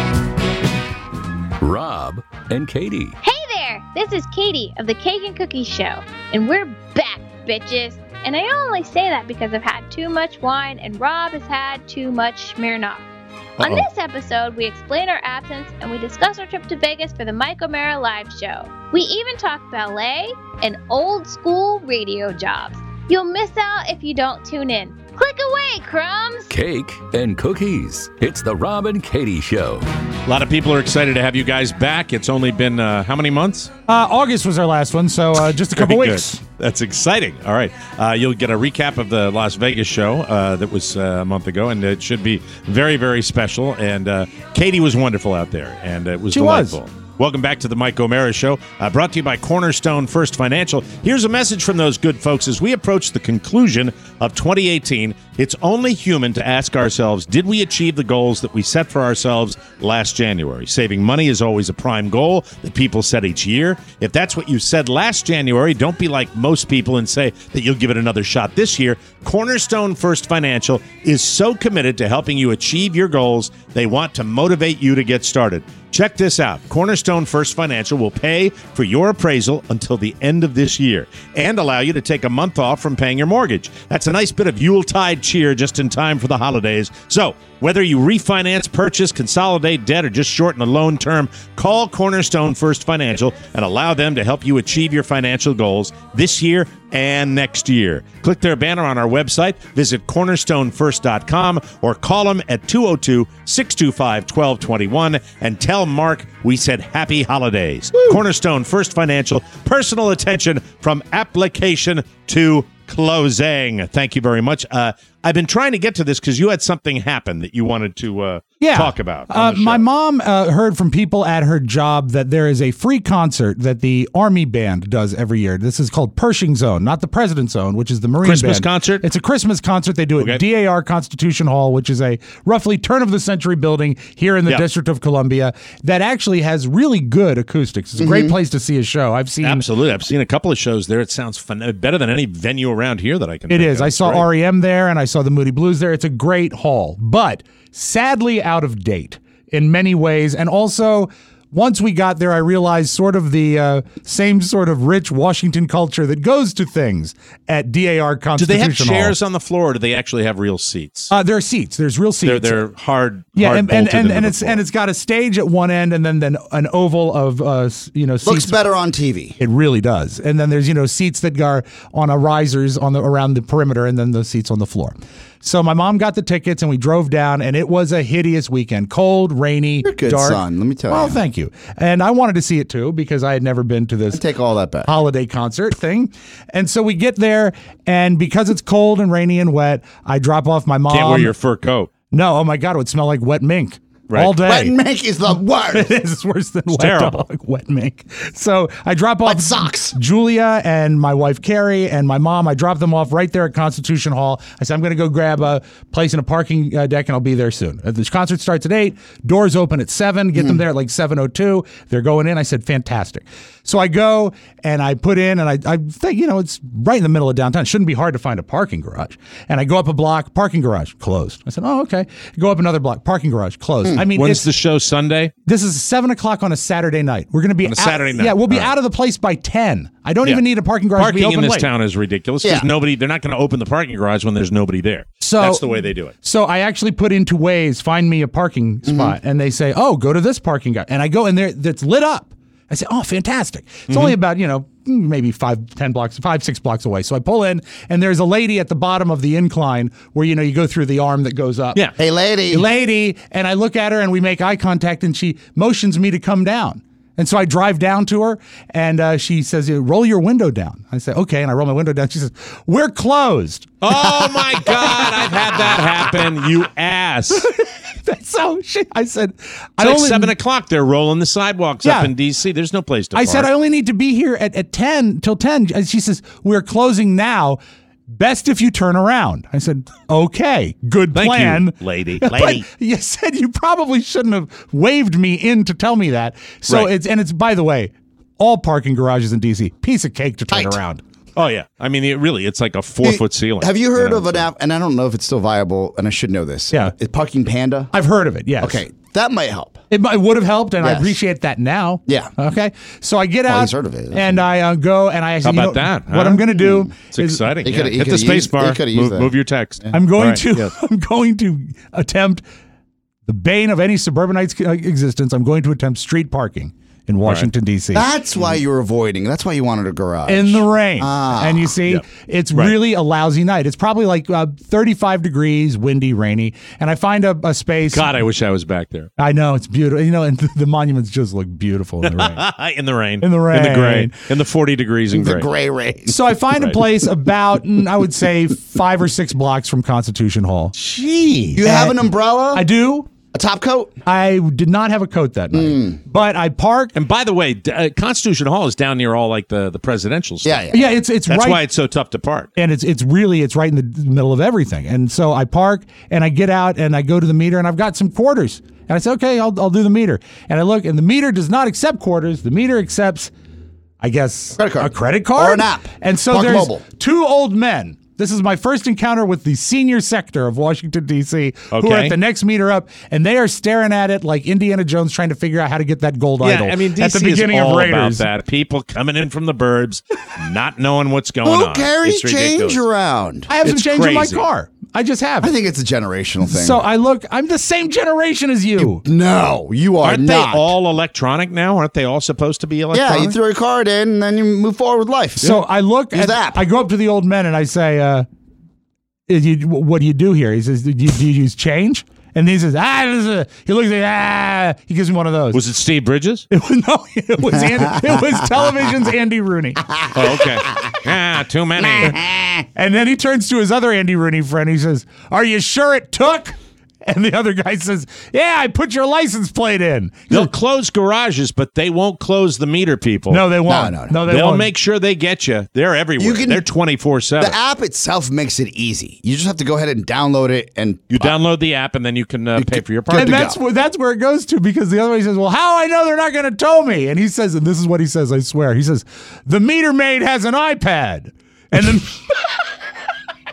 Rob and Katie. Hey there! This is Katie of the Cake and Cookies Show, and we're back, bitches. And I only say that because I've had too much wine and Rob has had too much Smirnoff. On this episode, we explain our absence and we discuss our trip to Vegas for the Mike O'Mara Live Show. We even talk ballet and old school radio jobs. You'll miss out if you don't tune in. Click away, crumbs! Cake and cookies. It's the Rob and Katie Show. A lot of people are excited to have you guys back. It's only been how many months? August was our last one, so just a couple weeks. Good. That's exciting. All right. You'll get a recap of the Las Vegas show that was a month ago, and it should be very, very special. And Katie was wonderful out there, and it was delightful. Welcome back to the Mike O'Mara Show, brought to you by Cornerstone First Financial. Here's a message from those good folks. As we approach the conclusion of 2018, it's only human to ask ourselves, did we achieve the goals that we set for ourselves last January? Saving money is always a prime goal that people set each year. If that's what you said last January, don't be like most people and say that you'll give it another shot this year. Cornerstone First Financial is so committed to helping you achieve your goals, they want to motivate you to get started. Check this out. Cornerstone First Financial will pay for your appraisal until the end of this year and allow you to take a month off from paying your mortgage. That's a nice bit of Yuletide cheer just in time for the holidays. So, whether you refinance, purchase, consolidate debt, or just shorten a loan term, call Cornerstone First Financial and allow them to help you achieve your financial goals this year and next year. Click their banner on our website, visit cornerstonefirst.com, or call them at 202-625-1221 and tell Mark we said happy holidays. Woo! Cornerstone First Financial, personal attention from application to closing. Thank you very much. I've been trying to get to this because you had something happen that you wanted to talk about. My mom heard from people at her job that there is a free concert that the Army Band does every year. This is called Pershing Zone, not the President's Zone, which is the Marine Christmas Band. concert? It's a Christmas concert. They do it at DAR Constitution Hall, which is a roughly turn-of-the-century building here in the District of Columbia that actually has really good acoustics. It's a great place to see a show. Absolutely. I've seen a couple of shows there. It sounds fun, better than any venue around here that I can It is. I saw REM there, and I saw the Moody Blues there. It's a great hall, but sadly out of date in many ways. And also, once we got there, I realized sort of the same sort of rich Washington culture that goes to things at DAR Constitution Do they have Hall. chairs on the floor, or do they actually have real seats? There are seats. There's real seats. They're hard. Yeah, hard and it's got a stage at one end, and then an oval of seats. Looks better on TV. It really does. And then there's seats that are on risers around the perimeter, and then the seats on the floor. So my mom got the tickets, and we drove down, and it was a hideous weekend. Cold, rainy, You're a good dark. son, let me tell you. Well, thank you. And I wanted to see it too because I had never been to this take all that back. holiday concert thing. And so we get there, and because it's cold and rainy and wet, I drop off my mom. Can't wear your fur coat. No, oh my God, it would smell like wet mink. Right. All day. Wet mink is the worst. It is. It's worse than wet terrible. dog, wet mink. So I drop off socks. Julia and my wife Carrie and my mom. I drop them off right there at Constitution Hall. I said, I'm going to go grab a place in a parking deck, and I'll be there soon. The concert starts at 8. Doors open at 7. Get them there at like 7:02. They're going in. I said, fantastic. So I go and I put in, and I think, it's right in the middle of downtown. It shouldn't be hard to find a parking garage. And I go up a block, parking garage closed. I said, oh, okay. Go up another block, parking garage closed. I mean, When's the show? Sunday? This is 7:00 on a Saturday night. We're going to be on a Saturday night. Yeah, we'll be All right. out of the place by 10. I don't even need a parking garage to be Parking open in this late. town is ridiculous because they're not going to open the parking garage when there's nobody there. So that's the way they do it. So I actually put into Waze, find me a parking spot, and they say, oh, go to this parking guy. And I go in there, it's lit up. I say, oh, fantastic. It's only about, maybe 6 blocks away. So I pull in, and there's a lady at the bottom of the incline where, you go through the arm that goes up. Yeah. Hey, lady. Hey, lady. And I look at her, and we make eye contact, and she motions me to come down. And so I drive down to her, and she says, roll your window down. I say, okay. And I roll my window down. She says, we're closed. Oh, my God. I've had that happen, you ass. So I said, It's like 7:00. They're rolling the sidewalks up in D.C. There's no place to park. I said, I only need to be here at 10 till 10. And she says, we're closing now. Best if you turn around. I said, okay, good plan. Thank you, lady. But you said you probably shouldn't have waved me in to tell me that. So it's, by the way, all parking garages in D.C., piece of cake to turn around. Oh, yeah. I mean, it's like a 4-foot ceiling. Have you heard of an app? And I don't know if it's still viable, and I should know this. Yeah. It's Parking Panda. I've heard of it, yes. Okay. That might help. It would have helped, and I Yes. appreciate that now. Yeah. Okay. So I get out, he's heard of it. and I go, and I How say, about that? What I'm going to do It's exciting. He coulda- he Hit the coulda space used- he bar. coulda used that. Move your text. I'm going All right, to yes. I'm going to attempt the bane of any suburbanite's existence. I'm going to attempt street parking in Washington, D.C. That's why you were avoiding. That's why you wanted a garage. In the rain. Ah. And you see, it's Right. really a lousy night. It's probably like 35 degrees, windy, rainy. And I find a space. God, I wish I was back there. I know, it's beautiful. And the monuments just look beautiful in the rain. In the rain. In the rain. In the gray. In the 40 degrees in the gray. gray rain. So I find a place about, I would say, 5 or 6 blocks from Constitution Hall. Gee. You have an umbrella? I do. A top coat? I did not have a coat that night, but I parked. And by the way, Constitution Hall is down near all like the presidential stuff. Yeah. Yeah, it's That's right. why it's so tough to park. And it's right in the middle of everything. And so I park and I get out and I go to the meter and I've got some quarters. And I say, okay, I'll do the meter. And I look and the meter does not accept quarters. The meter accepts, I guess, Credit card. a credit card Or an app. And so Park there's Mobile. 2 old men. This is my first encounter with the senior sector of Washington, D.C., who are Okay. at the next meter up, and they are staring at it like Indiana Jones trying to figure out how to get that gold idol I mean, DC at the beginning is all of Raiders. about that. People coming in from the burbs, not knowing what's going Who on. carries It's ridiculous. change around? I have some It's change in my crazy. car. I just have I it. think it's a generational thing. So I look, I'm the same generation as you. no, you are Aren't not. they all electronic now? Aren't they all supposed to be electronic? Yeah, you throw your card in and then you move forward with life. So I look Use at the app. I go up to the old men and I say, what do you do here? He says, do you use change? And he says, he looks like, he gives me one of those. Was it Steve Bridges? It was television's Andy Rooney. Oh, okay. Too many. And then he turns to his other Andy Rooney friend. He says, are you sure it took? And the other guy says, yeah, I put your license plate in. They'll close garages, but they won't close the meter people. No, they won't. No. they They'll won't. make sure they get you. They're everywhere. They're 24/7. The app itself makes it easy. You just have to go ahead and download it, and You download the app, and then you can pay for your Good parking. And that's where it goes to, because the other one says, well, how I know they're not going to tow me? And he says, and this is what he says, I swear. He says, the meter maid has an iPad. And then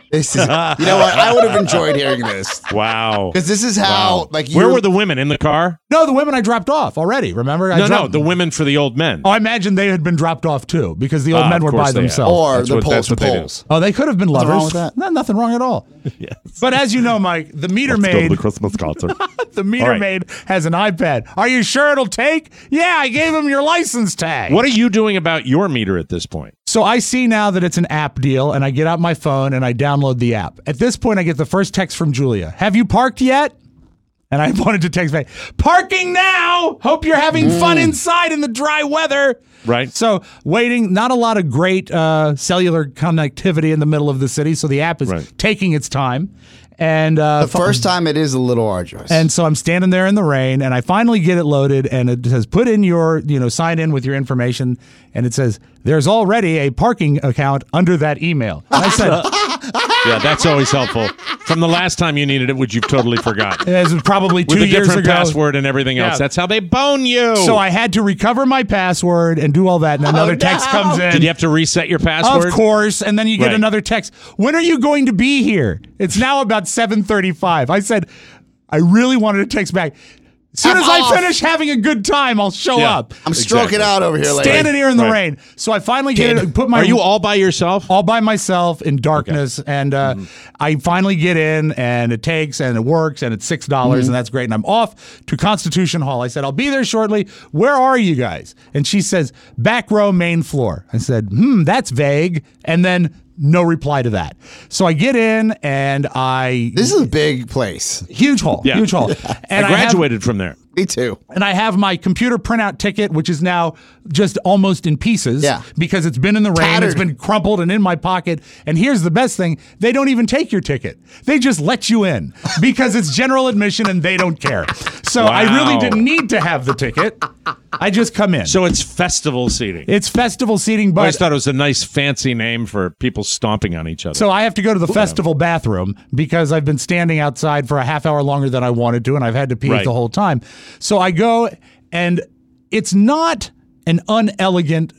This is, you know what? I would have enjoyed hearing this. Wow. Because this is how, Where were the women? In the car? No, the women I dropped off already. Remember? No, the women for the old men. Oh, I imagine they had been dropped off too because the old men were by themselves. Or the poles to poles. Oh, they could have been lovers. What's wrong with that? No, nothing wrong at all. Yes. But as you know, Mike, the meter maid. Go to the Christmas concert. The meter maid has an iPad. Are you sure it'll take? Yeah, I gave him your license tag. What are you doing about your meter at this point? So I see now that it's an app deal, and I get out my phone and I download the app. At this point, I get the first text from Julia. Have you parked yet? And I wanted to text back, parking now! Hope you're having fun inside in the dry weather. Right. So waiting, not a lot of great cellular connectivity in the middle of the city, so the app is taking its time. And the first time it is a little arduous. And so I'm standing there in the rain, and I finally get it loaded, and it says, put in your, sign in with your information, and it says, there's already a parking account under that email. And I said, yeah, that's always helpful. From the last time you needed it, which you've totally forgotten. It was probably 2 years ago. With a different password and everything else. That's how they bone you. So I had to recover my password and do all that, and another text comes in. Did you have to reset your password? Of course, and then you get another text. When are you going to be here? It's now about 7:35. I said, I really wanted to text back. As soon as I finish having a good time, I'll show up. I'm stroking out over here, standing here in the rain. So I finally get it. Are you all by yourself? All by myself in darkness, and I finally get in, and it takes, and it works, and it's $6, and that's great. And I'm off to Constitution Hall. I said, I'll be there shortly. Where are you guys? And she says, back row, main floor. I said, that's vague. And then no reply to that. So I get in, and this is a big place. Huge hall. Yeah. Huge hall. And I graduated from there. Me too. And I have my computer printout ticket, which is now just almost in pieces because it's been in the rain. Tattered. It's been crumpled and in my pocket. And here's the best thing. They don't even take your ticket. They just let you in because it's general admission and they don't care. So I really didn't need to have the ticket. I just come in. So it's festival seating. It's festival seating, but I always thought it was a nice fancy name for people stomping on each other. So I have to go to the festival bathroom because I've been standing outside for a half hour longer than I wanted to, and I've had to pee the whole time. So I go, and it's not an unelegant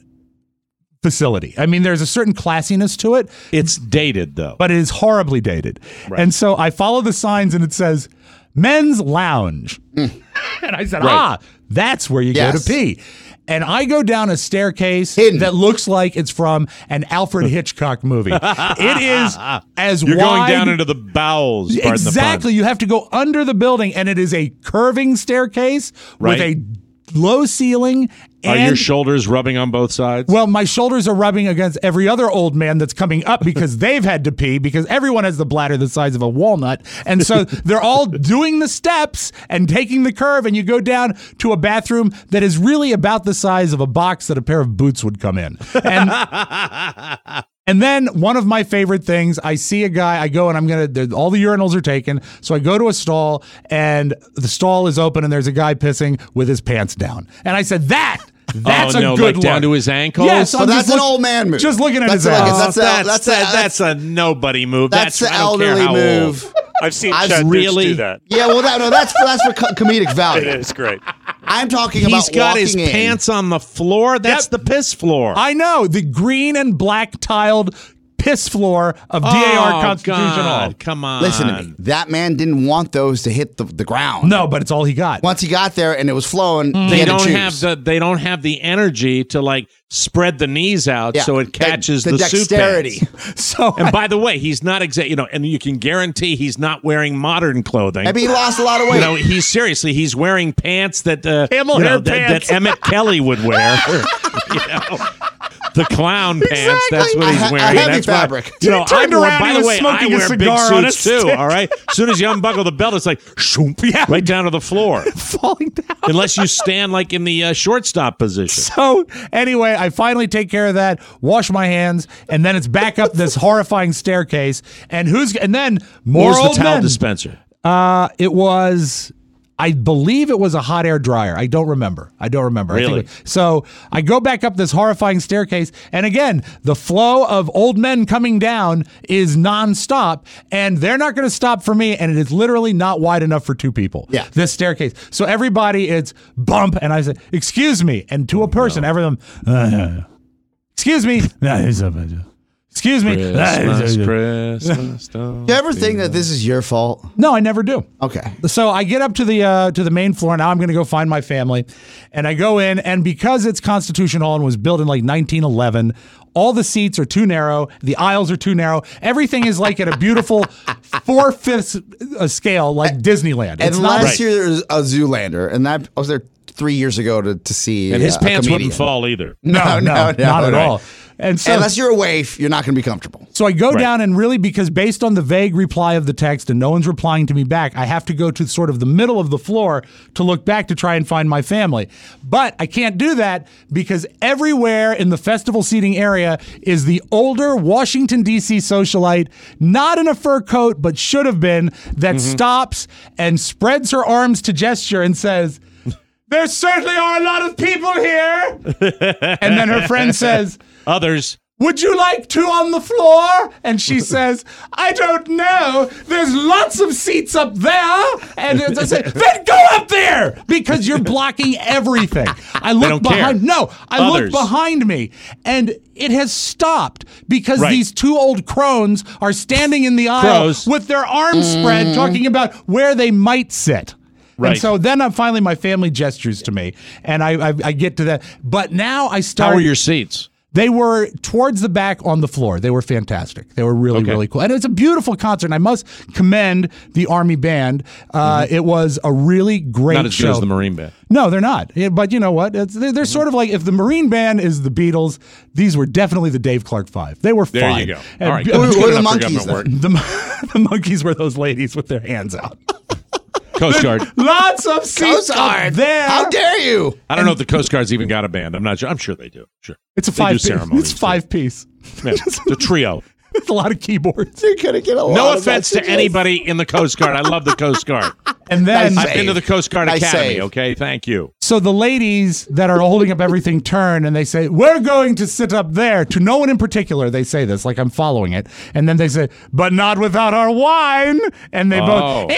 facility. I mean, there's a certain classiness to it. It's dated, though. But it is horribly dated. Right. And so I follow the signs, and it says, Men's Lounge. And I said, that's where you go to pee. And I go down a staircase that looks like it's from an Alfred Hitchcock movie. It is as You're wide. going down into the bowels. Exactly. You have to go under the building, and it is a curving staircase with a low ceiling. Are your shoulders rubbing on both sides? Well, my shoulders are rubbing against every other old man that's coming up because they've had to pee because everyone has the bladder the size of a walnut. And so they're all doing the steps and taking the curve, and you go down to a bathroom that is really about the size of a box that a pair of boots would come in. And then one of my favorite things, I see a guy, I go and all the urinals are taken. So I go to a stall, and the stall is open, and there's a guy pissing with his pants down. And I said, that's a good look. Down to his ankles? Yes, so that's an old man move. Just looking at his ankles. That's a nobody move. That's the elderly move. I've seen Chad Dukes do that. Yeah, well, that's for comedic value. It is great. I'm talking about He's got his pants on the floor. That's the piss floor. I know. The green and black tiled piss floor of DAR Constitution Hall. Come on. Listen to me. That man didn't want those to hit the ground. No, but it's all he got. Once he got there and it was flowing, they don't have the energy to spread the knees out so it catches the dexterity. Suit pants. And by the way, he's not and you can guarantee he's not wearing modern clothing. Maybe he lost a lot of weight. He's wearing pants that that Emmett Kelly would wear. The clown pants, that's what he's wearing. Heavy fabric. I wear big suits too, all right? As soon as you unbuckle the belt, it's like, shoomp, right down to the floor. Falling down. Unless you stand in the shortstop position. So anyway, I finally take care of that, wash my hands, and then it's back up this horrifying staircase. And then more What was old the towel men. dispenser? It was... I believe it was a hot air dryer. I don't remember. Really? So I go back up this horrifying staircase, and again, the flow of old men coming down is nonstop, and they're not going to stop for me, and it is literally not wide enough for two people. Yeah. This staircase. So everybody, it's bump, and I say, excuse me, and to a person, everyone, excuse me. Excuse Excuse me. Christmas. Do you ever think that this is your fault? No, I never do. Okay. So I get up to the main floor. Now I'm going to go find my family. And I go in, and because it's Constitution Hall and was built in like 1911, all the seats are too narrow. The aisles are too narrow. Everything is like at a beautiful 4/5 scale, like Disneyland. And last year there was a Zoolander, and I was there 3 years ago to see. And his pants comedian. wouldn't fall either. No, not at all. And so, unless you're a waif, you're not going to be comfortable. So I go down, and really, because based on the vague reply of the text and no one's replying to me back, I have to go to sort of the middle of the floor to look back to try and find my family. But I can't do that because everywhere in the festival seating area is the older Washington, D.C. socialite, not in a fur coat, but should have been, that stops and spreads her arms to gesture and says, "There certainly are a lot of people here." And then her friend says, "Others. Would you like two on the floor?" And she says, "I don't know. There's lots of seats up there." And I say, "Then go up there because you're blocking everything." I look behind. No, I look behind me, and it has stopped because these two old crones are standing in the aisle with their arms spread, talking about where they might sit. Right. And so then finally my family gestures to me, and I get to that. But now I start. How were your seats? They were towards the back on the floor. They were fantastic. They were really, really cool. And it's a beautiful concert. And I must commend the Army Band. It was a really great show. Not as good as the Marine Band. No, they're not. But you know what? They're sort of like, if the Marine Band is the Beatles, these were definitely the Dave Clark Five. They were fine. There you go. All right. Who were the monkeys? The monkeys were those ladies with their hands out. Coast Guard. Lots of seats up there. How dare you? I don't know if the Coast Guard's even got a band. I'm not sure. I'm sure they do. Sure. It's a It's 5-piece. Yeah, the trio. It's a lot of keyboards. You're gonna get a lot. No offense to anybody in the Coast Guard. I love the Coast Guard. And then I've been to the Coast Guard Academy. Okay, thank you. So the ladies that are holding up everything turn and they say, "We're going to sit up there." To no one in particular, they say this, like I'm following it. And then they say, "But not without our wine." And they both.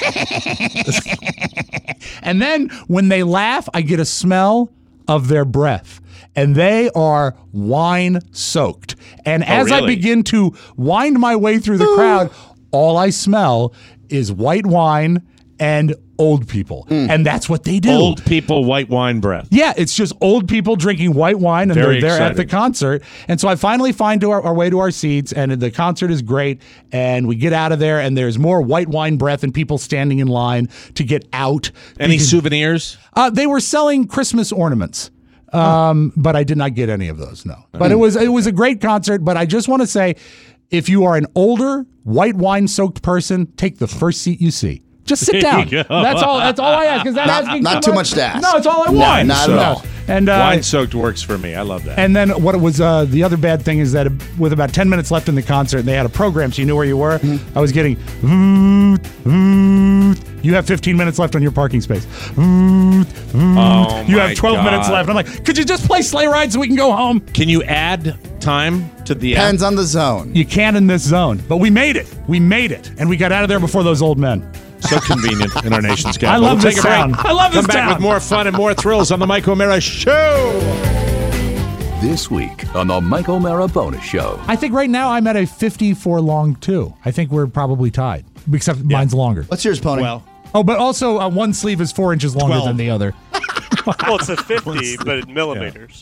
And then when they laugh, I get a smell of their breath. And they are wine soaked. And as I begin to wind my way through the crowd, all I smell is white wine and old people. And that's what they do. Old people, white wine breath. Yeah, it's just old people drinking white wine, and they're there at the concert. And so I finally find our way to our seats, and the concert is great. And we get out of there, and there's more white wine breath and people standing in line to get out. Any souvenirs? They were selling Christmas ornaments. But I did not get any of those, no. But it was a great concert, but I just want to say, if you are an older, white wine-soaked person, take the first seat you see. Just sit down. That's all I ask. Is that asking not too much to ask. No, it's all I want. Not at all. And wine-soaked works for me. I love that. And then what it was, the other bad thing is that with about 10 minutes left in the concert, they had a program so you knew where you were. I was getting, you have 15 minutes left on your parking space. You have 12 minutes left. I'm like, could you just play Sleigh Ride so we can go home? Can you add time to the Depends on the zone. You can in this zone. But we made it. We made it. And we got out of there before those old men. So convenient in our nation's capital. I love this town. I love this town. Come back with more fun and more thrills on the Mike O'Mara Show. This week on the Mike O'Mara Bonus Show. I think right now I'm at a 54 long too. I think we're probably tied, except mine's longer. What's yours, Pony? Well, but also one sleeve is 4 inches longer than the other. Well, it's a 50, but in millimeters.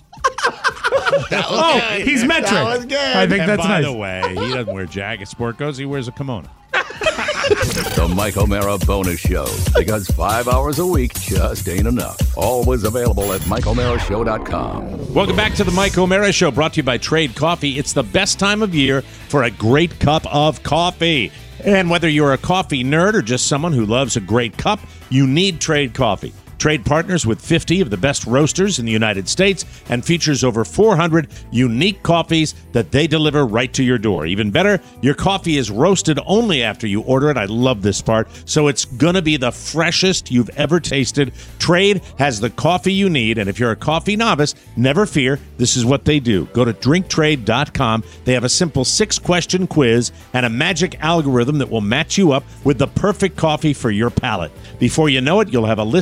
He's metric. That was good. I think that's by nice. the way, he doesn't wear jacket sport coats. He wears a kimono. The Mike O'Mara Bonus Show. Because 5 hours a week just ain't enough. Always available at MikeO'MaraShow.com. Welcome back to the Mike O'Mara Show, brought to you by Trade Coffee. It's the best time of year for a great cup of coffee. And whether you're a coffee nerd or just someone who loves a great cup, you need Trade Coffee. Trade partners with 50 of the best roasters in the United States and features over 400 unique coffees that they deliver right to your door. Even better, your coffee is roasted only after you order it. I love this part. So it's going to be the freshest you've ever tasted. Trade has the coffee you need, and if you're a coffee novice, never fear. This is what they do. Go to drinktrade.com. They have a simple 6-question quiz and a magic algorithm that will match you up with the perfect coffee for your palate. Before you know it, you'll have a list of choices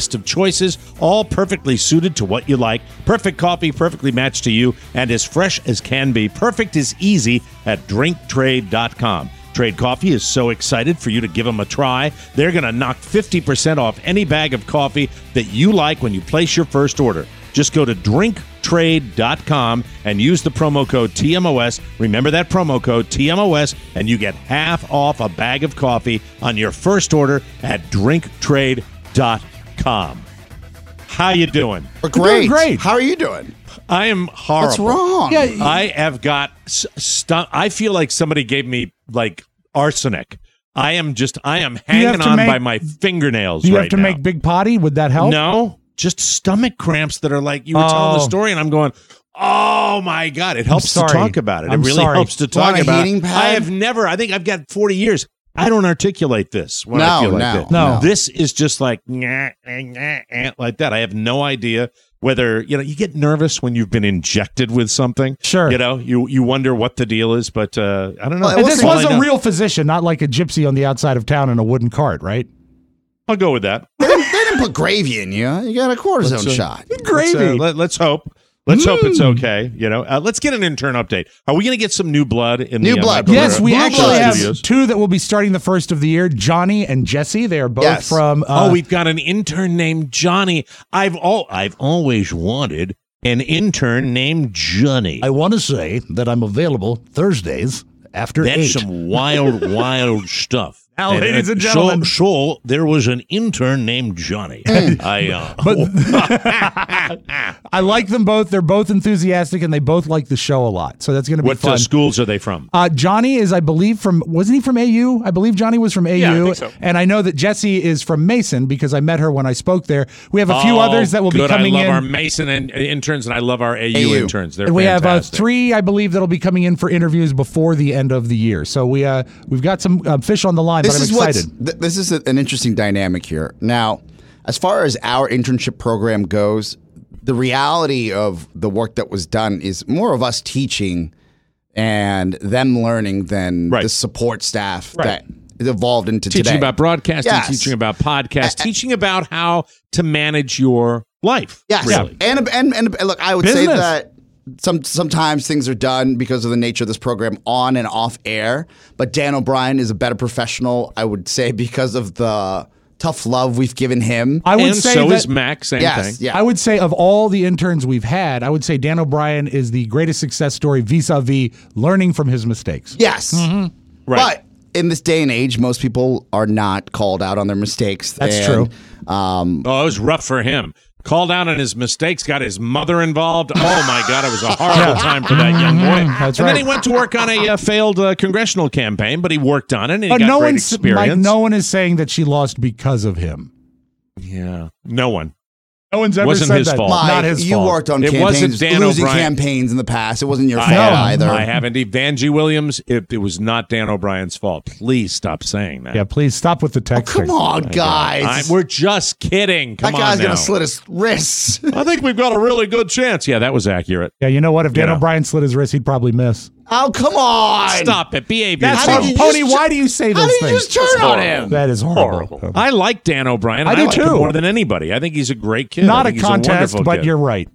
choices, all perfectly suited to what you like. Perfect coffee, perfectly matched to you, and as fresh as can be. Perfect is easy at drinktrade.com. Trade Coffee is so excited for you to give them a try. They're going to knock 50% off any bag of coffee that you like when you place your first order. Just go to drinktrade.com and use the promo code TMOS. Remember that promo code TMOS, and you get half off a bag of coffee on your first order at drinktrade.com. How you doing? We're great. Great. How are you doing? I am horrible. What's wrong? Yeah, I have got I feel like somebody gave me like arsenic. I am hanging on by my fingernails Do you right have to now. make Big Potty? Would that help? No, just stomach cramps that are like you were telling the story, and I'm going, oh my God, it helps to talk about it. I'm it really sorry. helps to talk Want a about heating it. pad? I think I've got 40 years. I don't articulate this when I feel like this. No. This is just like like that. I have no idea whether, you get nervous when you've been injected with something. Sure. You wonder what the deal is, but I don't know. And this was a real physician, not like a gypsy on the outside of town in a wooden cart, right? I'll go with that. They didn't put gravy in you. You got a cortisone shot. Gravy. Let's hope. Let's hope it's okay. Let's get an intern update. Are we going to get some new blood in New the blood. Yes, we Blue actually Blood have Studios? 2 that will be starting the first of the year. Johnny and Jesse. They are both from. We've got an intern named Johnny. I've always wanted an intern named Johnny. I want to say that I'm available Thursdays after That's 8. some wild stuff. Now, ladies and gentlemen. So there was an intern named Johnny. I like them both. They're both enthusiastic, and they both like the show a lot. So that's going to be fun. What schools are they from? Johnny is, I believe, wasn't he from AU? I believe Johnny was from AU. Yeah, I think so. And I know that Jessie is from Mason because I met her when I spoke there. We have a few others that will be coming in. I love our Mason interns, and I love our AU interns. They're and we fantastic. have 3, I believe, that'll be coming in for interviews before the end of the year. So we've got some fish on the line, but I'm excited. This is an interesting dynamic here. Now, as far as our internship program goes, the reality of the work that was done is more of us teaching and them learning than the support staff that evolved into teaching today. about broadcasting, Yes. teaching about podcasts, teaching about how to manage your life. Yes, really. and look, I would say that sometimes things are done because of the nature of this program on and off air. But Dan O'Brien is a better professional, I would say, because of the tough love we've given him. I would say so that, is Mac. Same thing. Yeah. I would say of all the interns we've had, I would say Dan O'Brien is the greatest success story vis-a-vis learning from his mistakes. Yes. Right. But in this day and age, most people are not called out on their mistakes. That's true. It was rough for him. Called out on his mistakes, got his mother involved. Oh, my God, it was a horrible time for that young boy. That's and right. then he went to work on a failed congressional campaign, but he worked on it, and he But got no great one's experience. Mike, no one is saying that she lost because of him. Yeah, no one. No one's ever Wasn't said his that. fault. Mike, Not his you fault. worked on It campaigns, wasn't Dan losing O'Brien. campaigns in the past. It wasn't your fault haven't. either. I haven't. Vanjie Williams, it was not Dan O'Brien's fault. Please stop saying that. Yeah, please stop with the text. Come on, guys. We're just kidding. Come that guy's on going now. to slit his wrists. I think we've got a really good chance. Yeah, that was accurate. Yeah, you know what? If Dan You know. O'Brien slit his wrist, he'd probably miss. Oh, come on. Stop it. Behave That's yourself. Pony, why do you say those How did you things? just turn on him? That is horrible. I like Dan O'Brien. I do like too. him more than anybody. I think he's a great kid. Not I a think he's contest, wonderful but kid. you're right.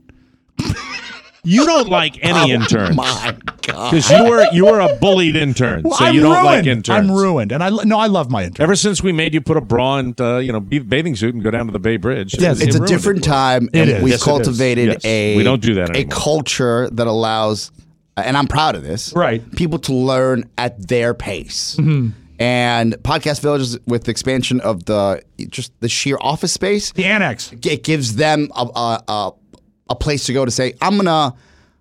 You don't like any interns. My God. Because you were a bullied intern, Well, so I'm you don't ruined. like interns. I'm ruined, and I love my interns. Ever since we made you put a bra and bathing suit and go down to the Bay Bridge, Yes. It's it a ruined different it for us. time. It and is. We've Yes, it cultivated is. Yes. We don't do that a anymore. culture that allows, and I'm proud of this, Right. people to learn at their pace. Mm-hmm. And Podcast Villages, with the expansion of the sheer office space, The annex. it gives them a place to go to say, I'm gonna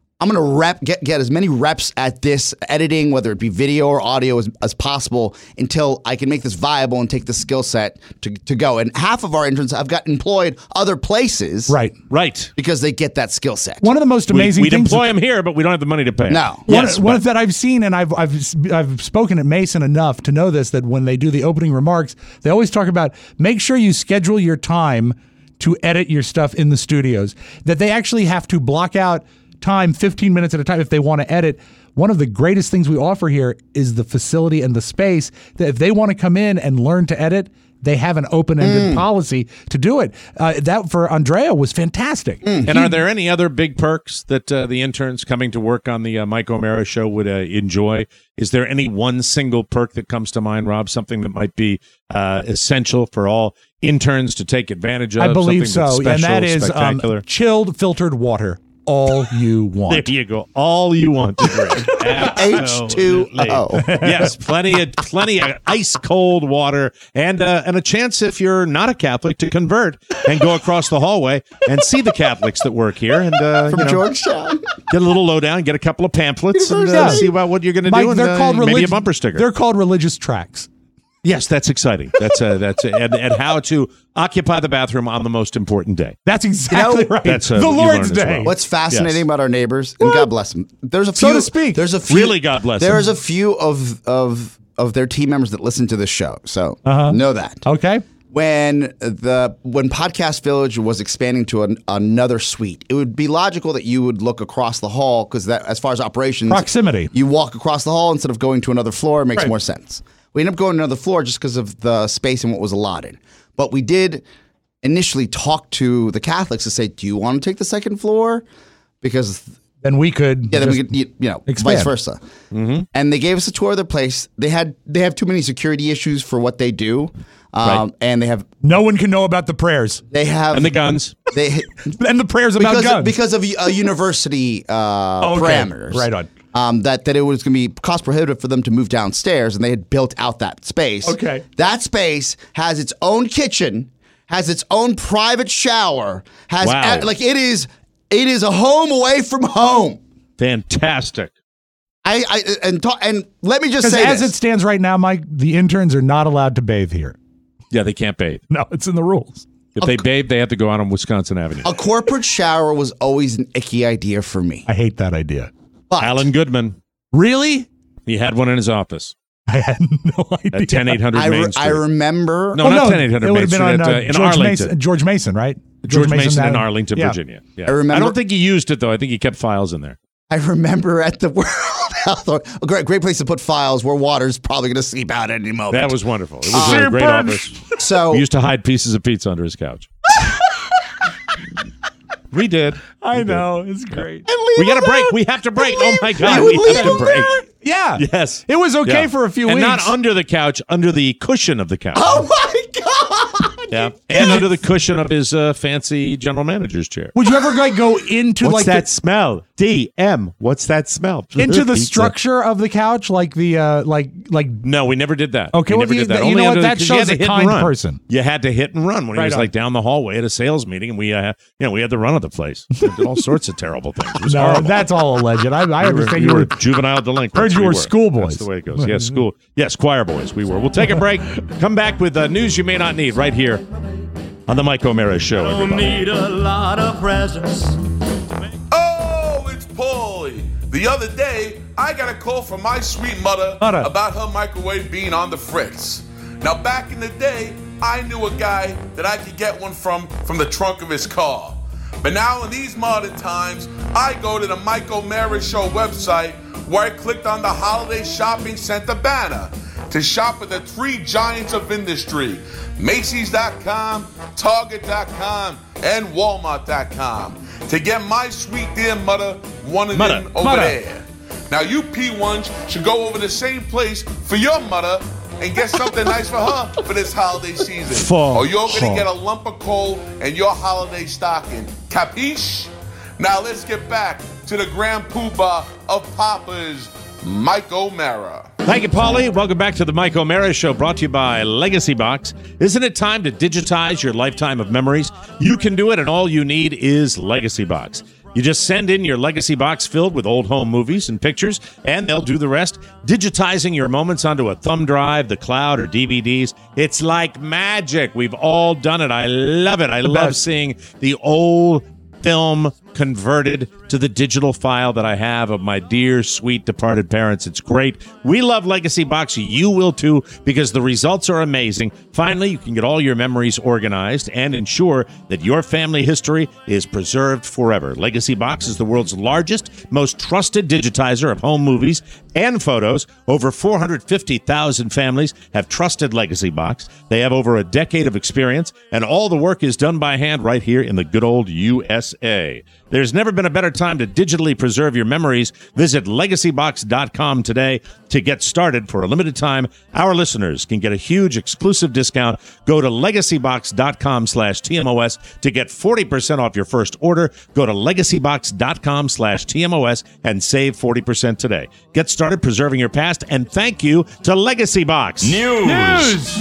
get as many reps at this editing, whether it be video or audio, as possible until I can make this viable and take the skill set to go. And half of our interns have got employed other places, Right. Right. because they get that skill set. One of the most amazing We'd things. employ him here, but we don't have the money to pay him. No. One that I've seen, and I've spoken at Mason enough to know this, that when they do the opening remarks, they always talk about make sure you schedule your time to edit your stuff in the studios. That they actually have to block out time 15 minutes at a time if they want to edit. One of the greatest things we offer here is the facility and the space that if they want to come in and learn to edit, they have an open-ended policy to do it. That for Andrea was fantastic. And are there any other big perks that the interns coming to work on the Mike O'Mara show would enjoy? Is there any one single perk that comes to mind, Rob? Something that might be essential for all interns to take advantage of? I believe so, special, and that is chilled filtered water. All you want. There you go. All you want to drink. H2O. Yes, plenty of ice cold water, and a chance if you're not a Catholic to convert and go across the hallway and see the Catholics that work here, and from Georgetown, get a little lowdown, get a couple of pamphlets, and see about what you're going to do, and they're called maybe a bumper sticker. They're called religious tracts. Yes, that's exciting. And how to occupy the bathroom on the most important day. That's exactly right. That's the Lord's Day. Well. What's fascinating about our neighbors, and God bless them. There's a few, so to speak. There's a few. Really, God bless them. There's a few of their team members that listen to this show, so know that. Okay. When Podcast Village was expanding to another suite, it would be logical that you would look across the hall because that, as far as operations, proximity, you walk across the hall instead of going to another floor. It makes more sense. We ended up going to another floor just because of the space and what was allotted. But we did initially talk to the Catholics to say, do you want to take the second floor? Because then we could, vice versa. Mm-hmm. And they gave us a tour of their place. They have too many security issues for what they do. And they have no one can know about the prayers. They have and the guns. And the prayers about guns because of university parameters. Right on. That it was going to be cost prohibitive for them to move downstairs, and they had built out that space. Okay. That space has its own kitchen, has its own private shower, it is a home away from home. Fantastic. And let me just say as it stands right now, Mike, the interns are not allowed to bathe here. Yeah, they can't bathe. No, it's in the rules. If they bathe, they have to go out on Wisconsin Avenue. A corporate shower was always an icky idea for me. I hate that idea. But, Alan Goodman. Really? He had one in his office. I had no idea. At 10800 Main Street. I remember. No, not 10800 Main Street. In Arlington. George Mason, right? George Mason in Arlington, Virginia. Yeah. I don't think he used it, though. I think he kept files in there. I remember at the World Health, a great place to put files where water's probably going to seep out at any moment. That was wonderful. It was a great office. So we used to hide pieces of pizza under his couch. We did. I know. It's great. We got a break. We have to break. Oh, my God. We have to break. Yeah. Yes. It was okay for a few weeks. And not under the couch, under the cushion of the couch. Oh, my God. Yeah. And under the cushion of his fancy general manager's chair. Would you ever go into What's that smell? DM. What's that smell? Into the structure of the couch, like No, we never did that. Okay, we never did that. You know what? That shows a kind person. You had to hit and run when he was down the hallway at a sales meeting, and we had the run of the place. We did all sorts of terrible things. It was horrible. That's all alleged. I understand you were juvenile delinquents. Heard you were schoolboys. That's the way it goes. Yes, Yes, choir boys. We were. We'll take a break. Come back with news you may not need right here on the Mike O'Mara Show. Don't need a lot of presents. Oh, it's Paulie. The other day, I got a call from my sweet mother about her microwave being on the fritz. Now, back in the day, I knew a guy that I could get one from the trunk of his car. But now, in these modern times, I go to the Mike O'Mara Show website where I clicked on the Holiday Shopping Center banner to shop with the three giants of industry, Macy's.com, Target.com, and Walmart.com, to get my sweet dear mother one of them over there. Now, you P1s should go over the same place for your mother and get something nice for her for this holiday season. Or you're going to get a lump of coal in your holiday stocking. Capiche? Now, let's get back to the grand poobah of Papa's, Mike O'Mara. Thank you, Paulie. Welcome back to the Mike O'Mara Show, brought to you by Legacy Box. Isn't it time to digitize your lifetime of memories? You can do it, and all you need is Legacy Box. You just send in your Legacy Box filled with old home movies and pictures, and they'll do the rest. Digitizing your moments onto a thumb drive, the cloud, or DVDs. It's like magic. We've all done it. I love it. I love seeing the old film converted to the digital file that I have of my dear, sweet, departed parents. It's great. We love Legacy Box. You will too, because the results are amazing. Finally, you can get all your memories organized and ensure that your family history is preserved forever. Legacy Box is the world's largest, most trusted digitizer of home movies and photos. Over 450,000 families have trusted Legacy Box. They have over a decade of experience, and all the work is done by hand right here in the good old USA. There's never been a better time to digitally preserve your memories. Visit legacybox.com today to get started. For a limited time, our listeners can get a huge exclusive discount. Go to legacybox.com/TMOS to get 40% off your first order. Go to legacybox.com/TMOS and save 40% today. Get started preserving your past, and thank you to Legacy Box. News.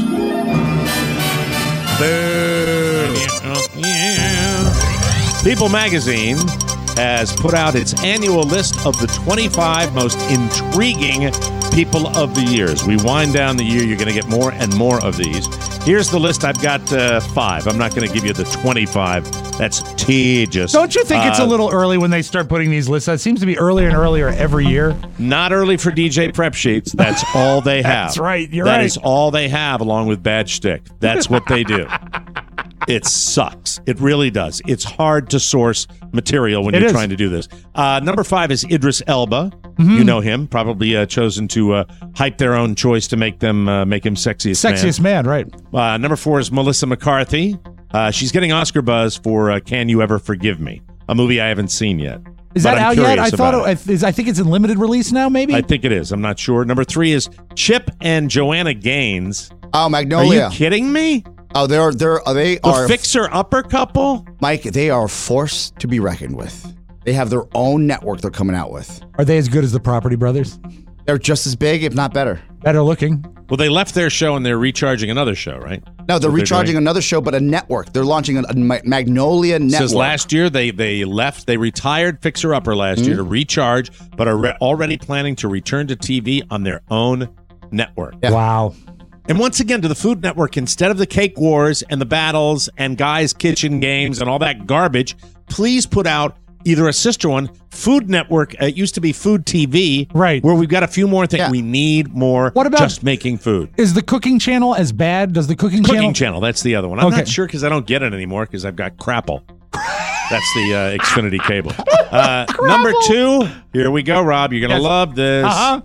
People Magazine has put out its annual list of the 25 most intriguing people of the year. As we wind down the year, you're going to get more and more of these. Here's the list. I've got 5. I'm not going to give you the 25. That's tedious. Don't you think it's a little early when they start putting these lists? It seems to be earlier and earlier every year. Not early for DJ Prep Sheets. That's all they have. That's right. You're right. That right. is all they have, along with Bad Shtick. That's what they do. It sucks. It really does. It's hard to source material when you're trying to do this. Number 5 is Idris Elba. Mm-hmm. You know him. Probably chosen to hype their own choice to make them make him sexiest man. Right. Number 4 is Melissa McCarthy. She's getting Oscar buzz for Can You Ever Forgive Me, a movie I haven't seen yet. Is that out yet? I thought I think it's in limited release now. Maybe. I think it is. I'm not sure. Number 3 is Chip and Joanna Gaines. Oh, Magnolia. Are you kidding me? Oh, they are the fixer-upper couple? Mike, they are a force to be reckoned with. They have their own network they're coming out with. Are they as good as the Property Brothers? They're just as big, if not better. Better looking. Well, they left their show and they're recharging another show, right? No, they're recharging another show, but a network. They're launching a Magnolia network. Says last year they retired Fixer Upper last year to recharge, but are already planning to return to TV on their own network. Yeah. Wow. And once again, to the Food Network, instead of the cake wars and the battles and guys' kitchen games and all that garbage, please put out either a sister one, Food Network. It used to be Food TV, right? Where we've got a few more things. Yeah. We need more. What about just making food? Is the Cooking Channel as bad? Does the Cooking Channel? That's the other one. I'm not sure because I don't get it anymore because I've got Crapple. That's the Xfinity cable. Number 2. Here we go, Rob. You're gonna love this.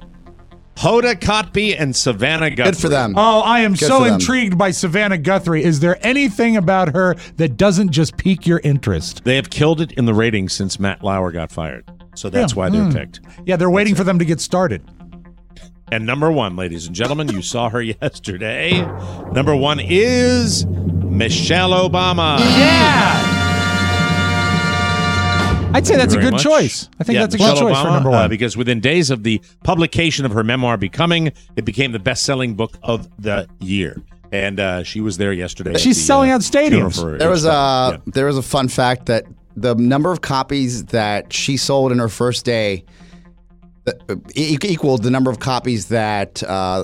Hoda Kotb and Savannah Guthrie. Good for them. Oh, I am so intrigued by Savannah Guthrie. Is there anything about her that doesn't just pique your interest? They have killed it in the ratings since Matt Lauer got fired. So that's why they're picked. Yeah, they're waiting for them to get started. And number 1, ladies and gentlemen, you saw her yesterday. Number 1 is Michelle Obama. Yeah! I'd say that's a good choice. I think that's a good choice for number 1. Because within days of the publication of her memoir, Becoming, it became the best-selling book of the year. And she was there yesterday. She's selling out stadiums. There was a fun fact that the number of copies that she sold in her first day equaled the number of copies that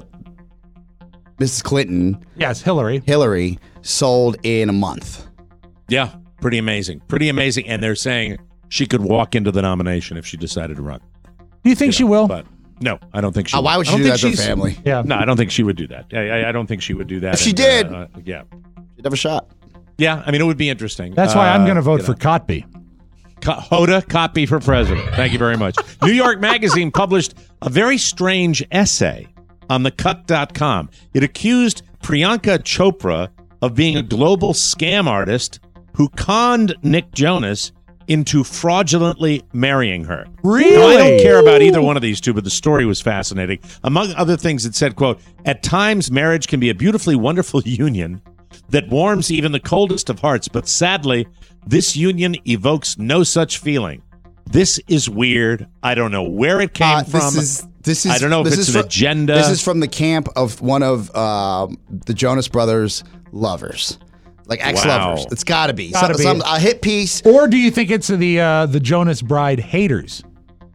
Mrs. Clinton, Hillary, sold in a month. Yeah, pretty amazing. Pretty amazing. And they're saying she could walk into the nomination if she decided to run. Do you think she will? But no, I don't think she will. Why would she do that to her family? Yeah. No, I don't think she would do that. I don't think she would do that. If she did, yeah. She'd have a shot. Yeah, I mean, it would be interesting. That's why I'm going to vote for Kotb. Hoda Kotb for president. Thank you very much. New York Magazine published a very strange essay on thecut.com. It accused Priyanka Chopra of being a global scam artist who conned Nick Jonas into fraudulently marrying her. Really? Now, I don't care about either one of these two, but the story was fascinating. Among other things, it said, quote, "At times, marriage can be a beautifully wonderful union that warms even the coldest of hearts, but sadly, this union evokes no such feeling. This is weird. I don't know where it came from. This is I don't know if it's an agenda. This is from the camp of one of the Jonas Brothers' lovers. Like ex-lovers. Wow. It's got to be. A hit piece. Or do you think it's the Jonas Bride haters?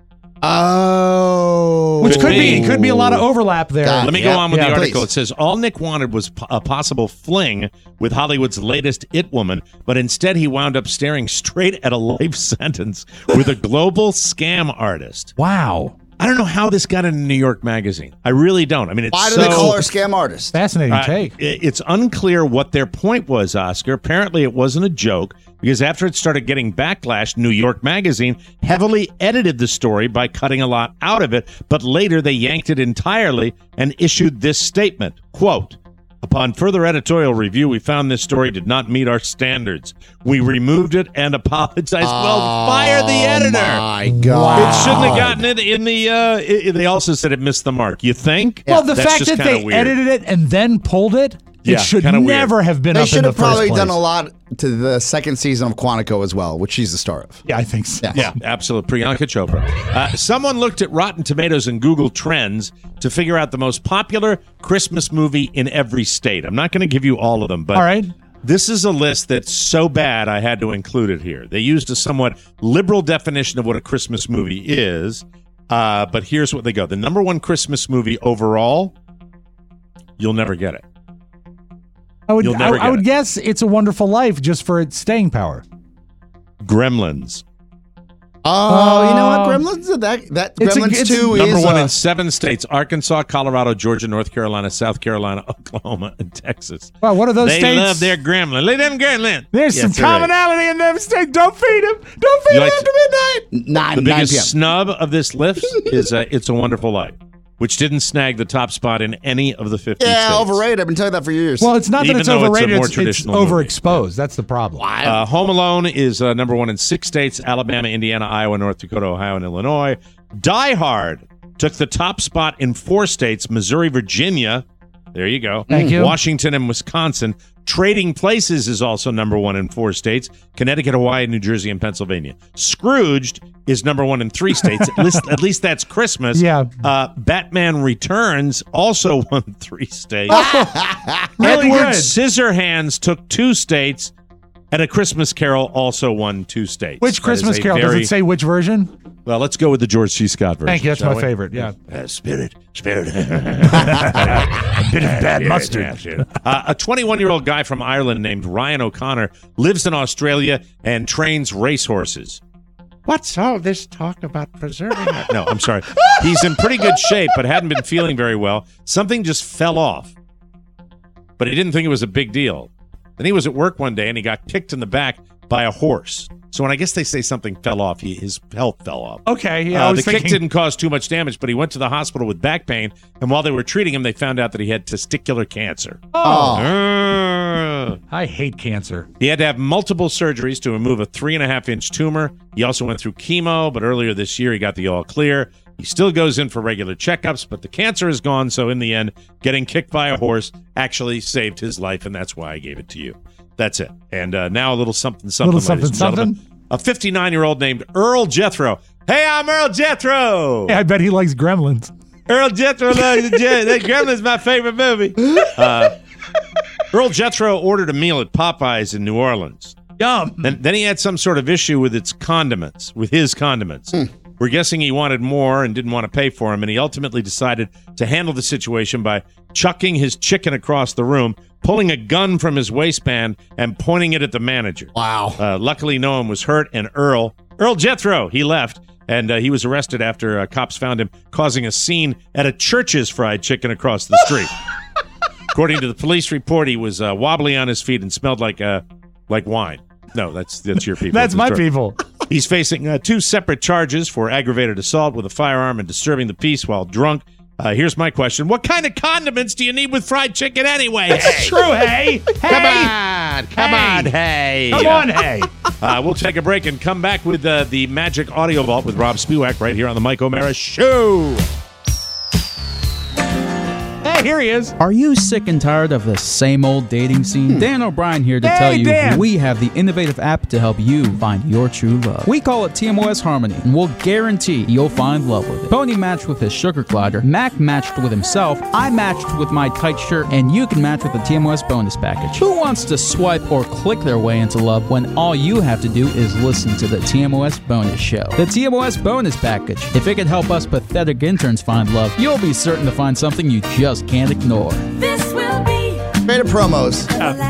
Oh. Which could be a lot of overlap there. Let me go on with the article. Please. It says, all Nick wanted was a possible fling with Hollywood's latest it woman, but instead he wound up staring straight at a life sentence with a global scam artist. Wow. I don't know how this got into New York Magazine. I really don't. I mean, it's Why do they call her scam artist? Fascinating take. It's unclear what their point was, Oscar. Apparently, it wasn't a joke because after it started getting backlash, New York Magazine heavily edited the story by cutting a lot out of it, but later they yanked it entirely and issued this statement, quote, upon further editorial review, we found this story did not meet our standards. We removed it and apologized. Well, fire the editor. My God. It shouldn't have gotten it in the... they also said it missed the mark. You think? Well, the That's fact just that kinda they weird. edited it and then pulled it, Yeah, it should kinda never weird. have been They up in should the have first probably place. done a lot to the second season of Quantico as well, which she's the star of. Yeah, I think so. Yeah, absolutely. Priyanka Chopra. Someone looked at Rotten Tomatoes and Google Trends to figure out the most popular Christmas movie in every state. I'm not going to give you all of them, but All right. this is a list that's so bad I had to include it here. They used a somewhat liberal definition of what a Christmas movie is, but here's what they go. The number one Christmas movie overall, you'll never get it. I would, You'll never I get would it. guess It's a Wonderful Life just for its staying power. Gremlins. Oh, you know what? Gremlins, that It's Gremlins 2 Number is one in 7 states: Arkansas, Colorado, Georgia, North Carolina, South Carolina, Oklahoma, and Texas. Wow, what are those They states? love their gremlin. Let them gremlin. There's Yes, some there is. commonality in them states. Don't feed them. Don't feed You them like after midnight. 9 The 9 biggest p.m. snub of this list is It's a Wonderful Life, which didn't snag the top spot in any of the 50 Yeah, states. overrated. I've been telling you that for years. Well, it's not Even that it's though it's a overrated. more It's traditional movie. overexposed. That's the problem. Home Alone is number one in 6 states: Alabama, Indiana, Iowa, North Dakota, Ohio, and Illinois. Die Hard took the top spot in 4 states: Missouri, Virginia. There you go. Thank you. Washington and Wisconsin. Trading Places is also number one in 4 states: Connecticut, Hawaii, New Jersey, and Pennsylvania. Scrooged is number one in 3 states. At least that's Christmas. Yeah. Batman Returns also won 3 states. Really Edward good. Scissorhands took 2 states, and A Christmas Carol also won 2 states. Which That is Christmas a Carol? Does very- it say which version? Well, let's go with the George C. Scott version. Thank you. That's shall my we? favorite. Yeah. Spirit. A bit of bad mustard. A 21-year-old guy from Ireland named Ryan O'Connor lives in Australia and trains racehorses. What's all this talk about preserving it? No, I'm sorry. He's in pretty good shape, but hadn't been feeling very well. Something just fell off, but he didn't think it was a big deal. Then he was at work one day, and he got kicked in the back by a horse. So when I guess they say something fell off, his health fell off. Okay. Yeah. I was The kick thinking. didn't cause too much damage, but he went to the hospital with back pain, and while they were treating him, they found out that he had testicular cancer. I hate cancer. He had to have multiple surgeries to remove a 3.5-inch tumor. He also went through chemo, but earlier this year he got the all clear. He still goes in for regular checkups, but the cancer is gone, so in the end, getting kicked by a horse actually saved his life, and that's why I gave it to you. That's it. And now a little something, Little ladies and something, gentlemen. A 59-year-old named Earl Jethro. Hey, I'm Earl Jethro. Yeah, I bet he likes Gremlins. Earl Jethro loves the Gremlins, my favorite movie. Earl Jethro ordered a meal at Popeyes in New Orleans. Yum. Then he had some sort of issue with his condiments. We're guessing he wanted more and didn't want to pay for them, and he ultimately decided to handle the situation by chucking his chicken across the room, pulling a gun from his waistband, and pointing it at the manager. Wow. Luckily, no one was hurt, and Earl Jethro, he left, and he was arrested after cops found him causing a scene at a Church's Fried Chicken across the street. According to the police report, he was wobbly on his feet and smelled like wine. No, that's your people. That's my people. He's facing 2 separate charges for aggravated assault with a firearm and disturbing the peace while drunk. Here's my question. What kind of condiments do you need with fried chicken anyway? It's true, hey. Come on, hey. Come on, hey. We'll take a break and come back with the Magic Audio Vault with Rob Spewak right here on the Mike O'Mara Show. Hey, here he is. Are you sick and tired of the same old dating scene? Dan O'Brien here to tell you we have the innovative app to help you find your true love. We call it TMOS Harmony, and we'll guarantee you'll find love with it. Pony matched with his sugar glider, Mac matched with himself, I matched with my tight shirt, and you can match with the TMOS bonus package. Who wants to swipe or click their way into love when all you have to do is listen to the TMOS bonus show? The TMOS bonus package. If it can help us pathetic interns find love, you'll be certain to find something you just can't ignore. This will be Creative promos.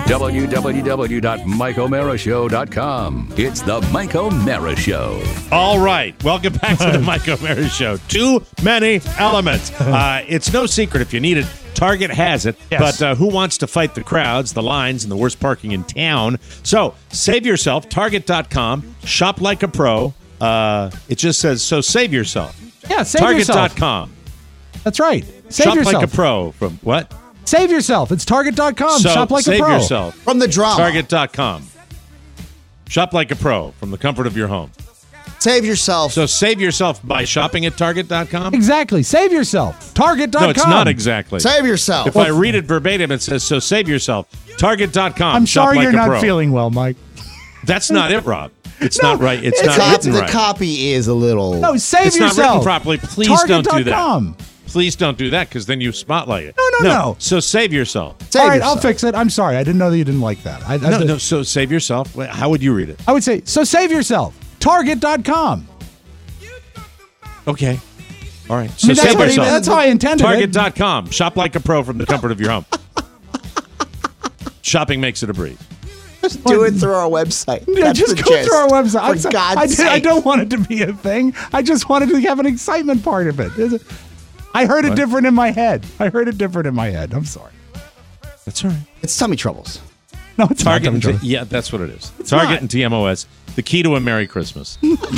www.MikeO'MaraShow.com. It's the Mike O'Mara Show. All right. Welcome back to the Mike O'Mara Show. Too many elements. It's no secret if you need it. Target has it, Yes. but who wants to fight the crowds, the lines, and the worst parking in town? So save yourself, Target.com, shop like a pro. It just says, so save yourself. Yeah, save yourself. Target.com. That's right. Save Shop yourself. like a pro. From what? Save yourself. It's Target.com. So Shop like a save pro. yourself. From the drama. Target.com. Shop like a pro from the comfort of your home. Save yourself. So save yourself by shopping at Target.com? Exactly. Save yourself. Target.com. No, it's not exactly. Save yourself. If I read it verbatim, it says, so save yourself. Target.com. I'm Shop sorry like you're a not pro. feeling well, Mike. That's not it, Rob. It's not right. It's not written the right. copy is a little. No, save It's yourself. not written properly. Please don't do that. Target.com. Please don't do that because then you spotlight it. No. So save yourself. Save All right, yourself. I'll fix it. I'm sorry. I didn't know that you didn't like that. No, so save yourself. Wait, how would you read it? I would say, so save yourself. Target.com. Okay. All right. I So mean, save yourself. that's how I intended it. Target.com. Shop like a pro from the comfort of your home. Shopping makes it a breeze. Just do it through our website. Yeah, That's just the go gist. through our website. For God's sake. I don't want it to be a thing. I just wanted to have an excitement part of it. I heard it different in my head. I'm sorry. That's all right. It's tummy troubles. No, it's Target. not. Yeah, that's what it is. Target not. and TMOS. The key to a Merry Christmas.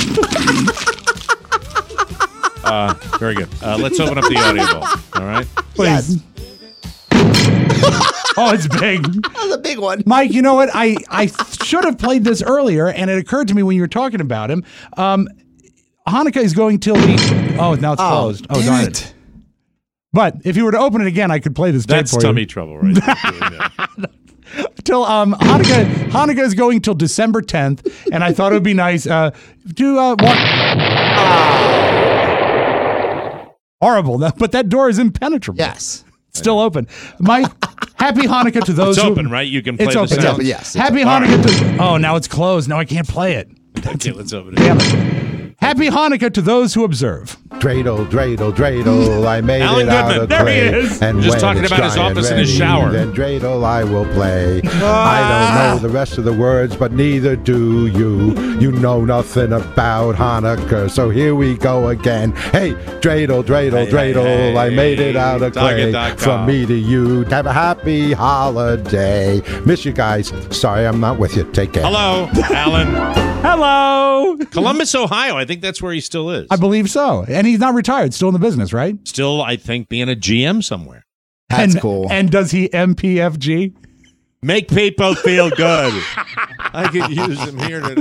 Very good. Let's open up the audio ball. All right. Please. Oh, it's big. That's a big one. Mike, you know what? I should have played this earlier, and it occurred to me when you were talking about him. Hanukkah is going till the... Oh, now it's closed. Oh, darn it. But if you were to open it again, I could play this tape That's for tummy you. trouble, right? Till Hanukkah is going till December 10th, and I thought it would be nice to horrible, but that door is impenetrable. Yes. Still open. Mike, happy Hanukkah to those It's who... open, right? You can play It's the open. sound. Yes. Happy Hanukkah to... Oh, now it's closed. Now I can't play it. Okay, let's open it. Damn it. Happy Hanukkah to those who observe. Dreidel, dreidel, dreidel, I made Alan it out Goodman, of there he clay. is. And Just when talking it's about his dry and office and his ready, shower. Then dreidel I will play. I don't know the rest of the words, but neither do you. You know nothing about Hanukkah, so here we go again. Hey, dreidel, dreidel, dreidel, I made it out of clay. Target.com. From me to you, have a happy holiday. Miss you guys. Sorry I'm not with you. Take care. Hello, Alan. Hello. Columbus, Ohio. I think that's where he still is. I believe so. And he's not retired. Still in the business, right? Still, I think, being a GM somewhere. That's cool. And does he MPFG? Make people feel good. I could use him here today.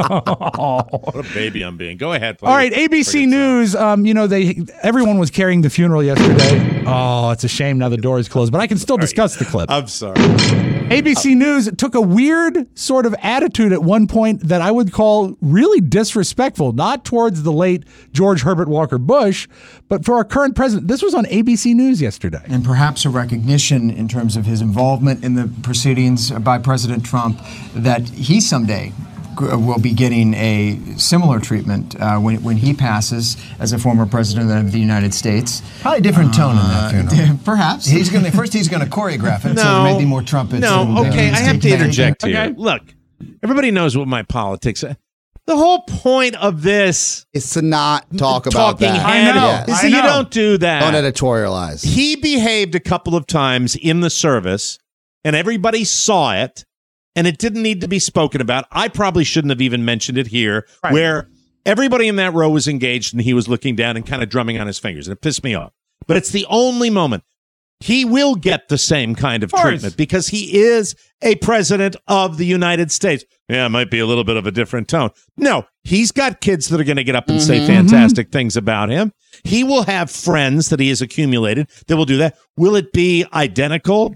What a baby I'm being. Go ahead. All right, ABC News. Everyone was carrying the funeral yesterday. Oh, it's a shame now the door is closed, but I can still discuss the clip. I'm sorry. ABC News took a weird sort of attitude at one point that I would call really disrespectful, not towards the late George Herbert Walker Bush, but for our current president. This was on ABC News yesterday. And perhaps a recognition in terms of his involvement in the proceedings by President Trump that he someday will be getting a similar treatment when he passes as a former president of the United States. Probably a different tone in that funeral. Perhaps. He's going to choreograph it, so there may be more trumpets. Okay, I have to interject here. Okay. Look, everybody knows what my politics are. The whole point of this is to not talk about talking that. head Yes. is that you don't do that. Don't editorialize. He behaved a couple of times in the service, and everybody saw it, and it didn't need to be spoken about. I probably shouldn't have even mentioned it here, where everybody in that row was engaged, and he was looking down and kind of drumming on his fingers, and it pissed me off. But it's the only moment. he will get the same kind of treatment because he is a president of the United States. Yeah, it might be a little bit of a different tone. No, he's got kids that are going to get up and say fantastic things about him. He will have friends that he has accumulated that will do that. Will it be identical?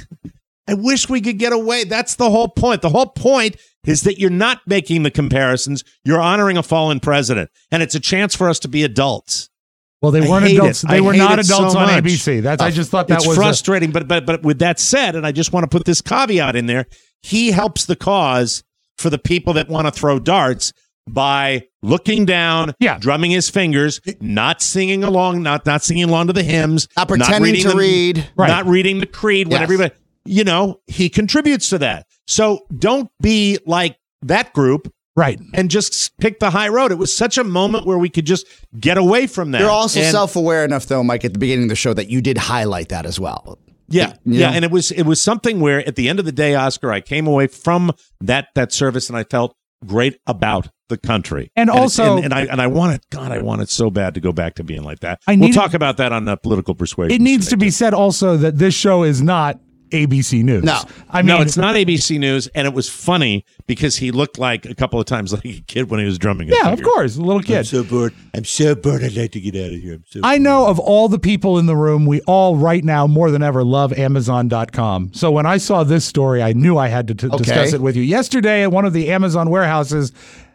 I wish we could get away. That's the whole point. The whole point is that you're not making the comparisons. You're honoring a fallen president, and it's a chance for us to be adults. Well, they weren't adults. They were not adults on ABC. I just thought that was frustrating. But with that said, and I just want to put this caveat in there, he helps the cause for the people that want to throw darts by looking down, drumming his fingers, not singing along, not singing along to the hymns, not pretending to read, not reading the creed when everybody, he contributes to that. So don't be like that group. Right. And just pick the high road. It was such a moment where we could just get away from that. You're also self-aware enough, though, Mike, at the beginning of the show that you did highlight that as well. Yeah. And it was something where at the end of the day, Oscar, I came away from that service and I felt great about the country. And also, I want it. God, I want it so bad to go back to being like that. We'll talk about that on the Political Persuasion. It needs to be said also that this show is not ABC News. No, no, it's not ABC News, and it was funny because he looked like a couple of times like a kid when he was drumming. Yeah, of course, a little kid. I'm so bored. I'd like to get out of here. I know of all the people in the room, we all right now more than ever love Amazon.com. So when I saw this story, I knew I had to discuss it with you. Yesterday at one of the Amazon warehouses,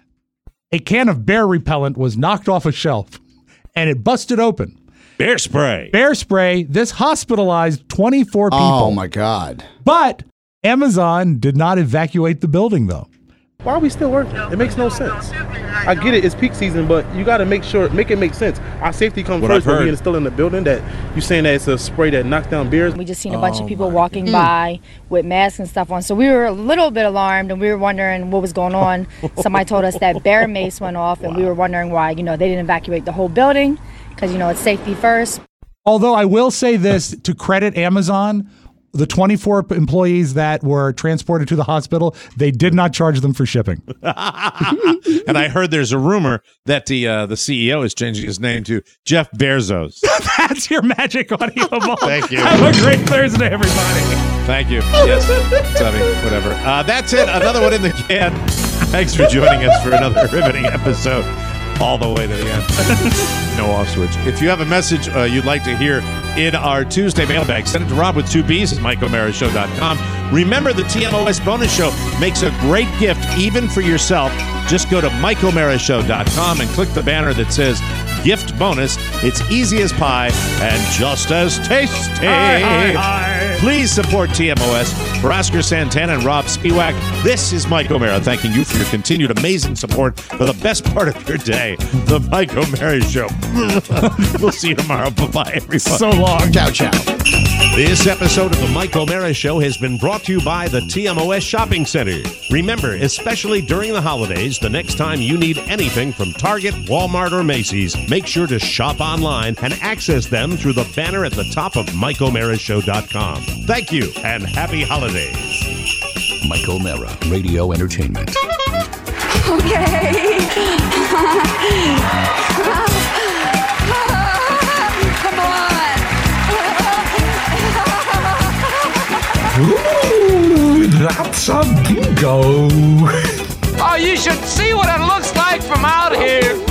a can of bear repellent was knocked off a shelf, and it busted open. Bear spray. This hospitalized 24 people. Oh, my God. But Amazon did not evacuate the building, though. Why are we still working? It makes no sense. I get it, it's peak season, but you got to make it make sense. Our safety comes first when we're still in the building. That you saying that it's a spray that knocks down beers. We just seen a bunch of people walking by with masks and stuff on. So we were a little bit alarmed and we were wondering what was going on. Somebody told us that bear mace went off and we were wondering why, they didn't evacuate the whole building because, it's safety first. Although I will say this, to credit Amazon, the 24 employees that were transported to the hospital, they did not charge them for shipping. And I heard there's a rumor that the CEO is changing his name to Jeff Bezos. That's your magic audio ball. Thank you. Have a great Thursday, everybody. Thank you. Yes. Whatever. That's it. Another one in the can. Thanks for joining us for another riveting episode. All the way to the end. No off switch. If you have a message you'd like to hear in our Tuesday mailbag, send it to Rob with 2 B's at MikeO'MaraShow.com. Remember, the TMOS bonus show makes a great gift even for yourself. Just go to MikeO'MaraShow.com and click the banner that says gift bonus. It's easy as pie and just as tasty. Please support TMOS. For Oscar Santana and Rob Spiewak, this is Mike O'Mara thanking you for your continued amazing support for the best part of your day, the Mike O'Mara Show. We'll see you tomorrow. Bye-bye, everybody. So long. Ciao, ciao. This episode of the Mike O'Mara Show has been brought to you by the TMOS Shopping Center. Remember, especially during the holidays, the next time you need anything from Target, Walmart, or Macy's, make sure to shop online and access them through the banner at the top of MikeO'MaraShow.com. Thank you, and happy holidays. Mike O'Mara, Radio Entertainment. Okay. Come on. Ooh, that's a bingo. Oh, you should see what it looks like from out here.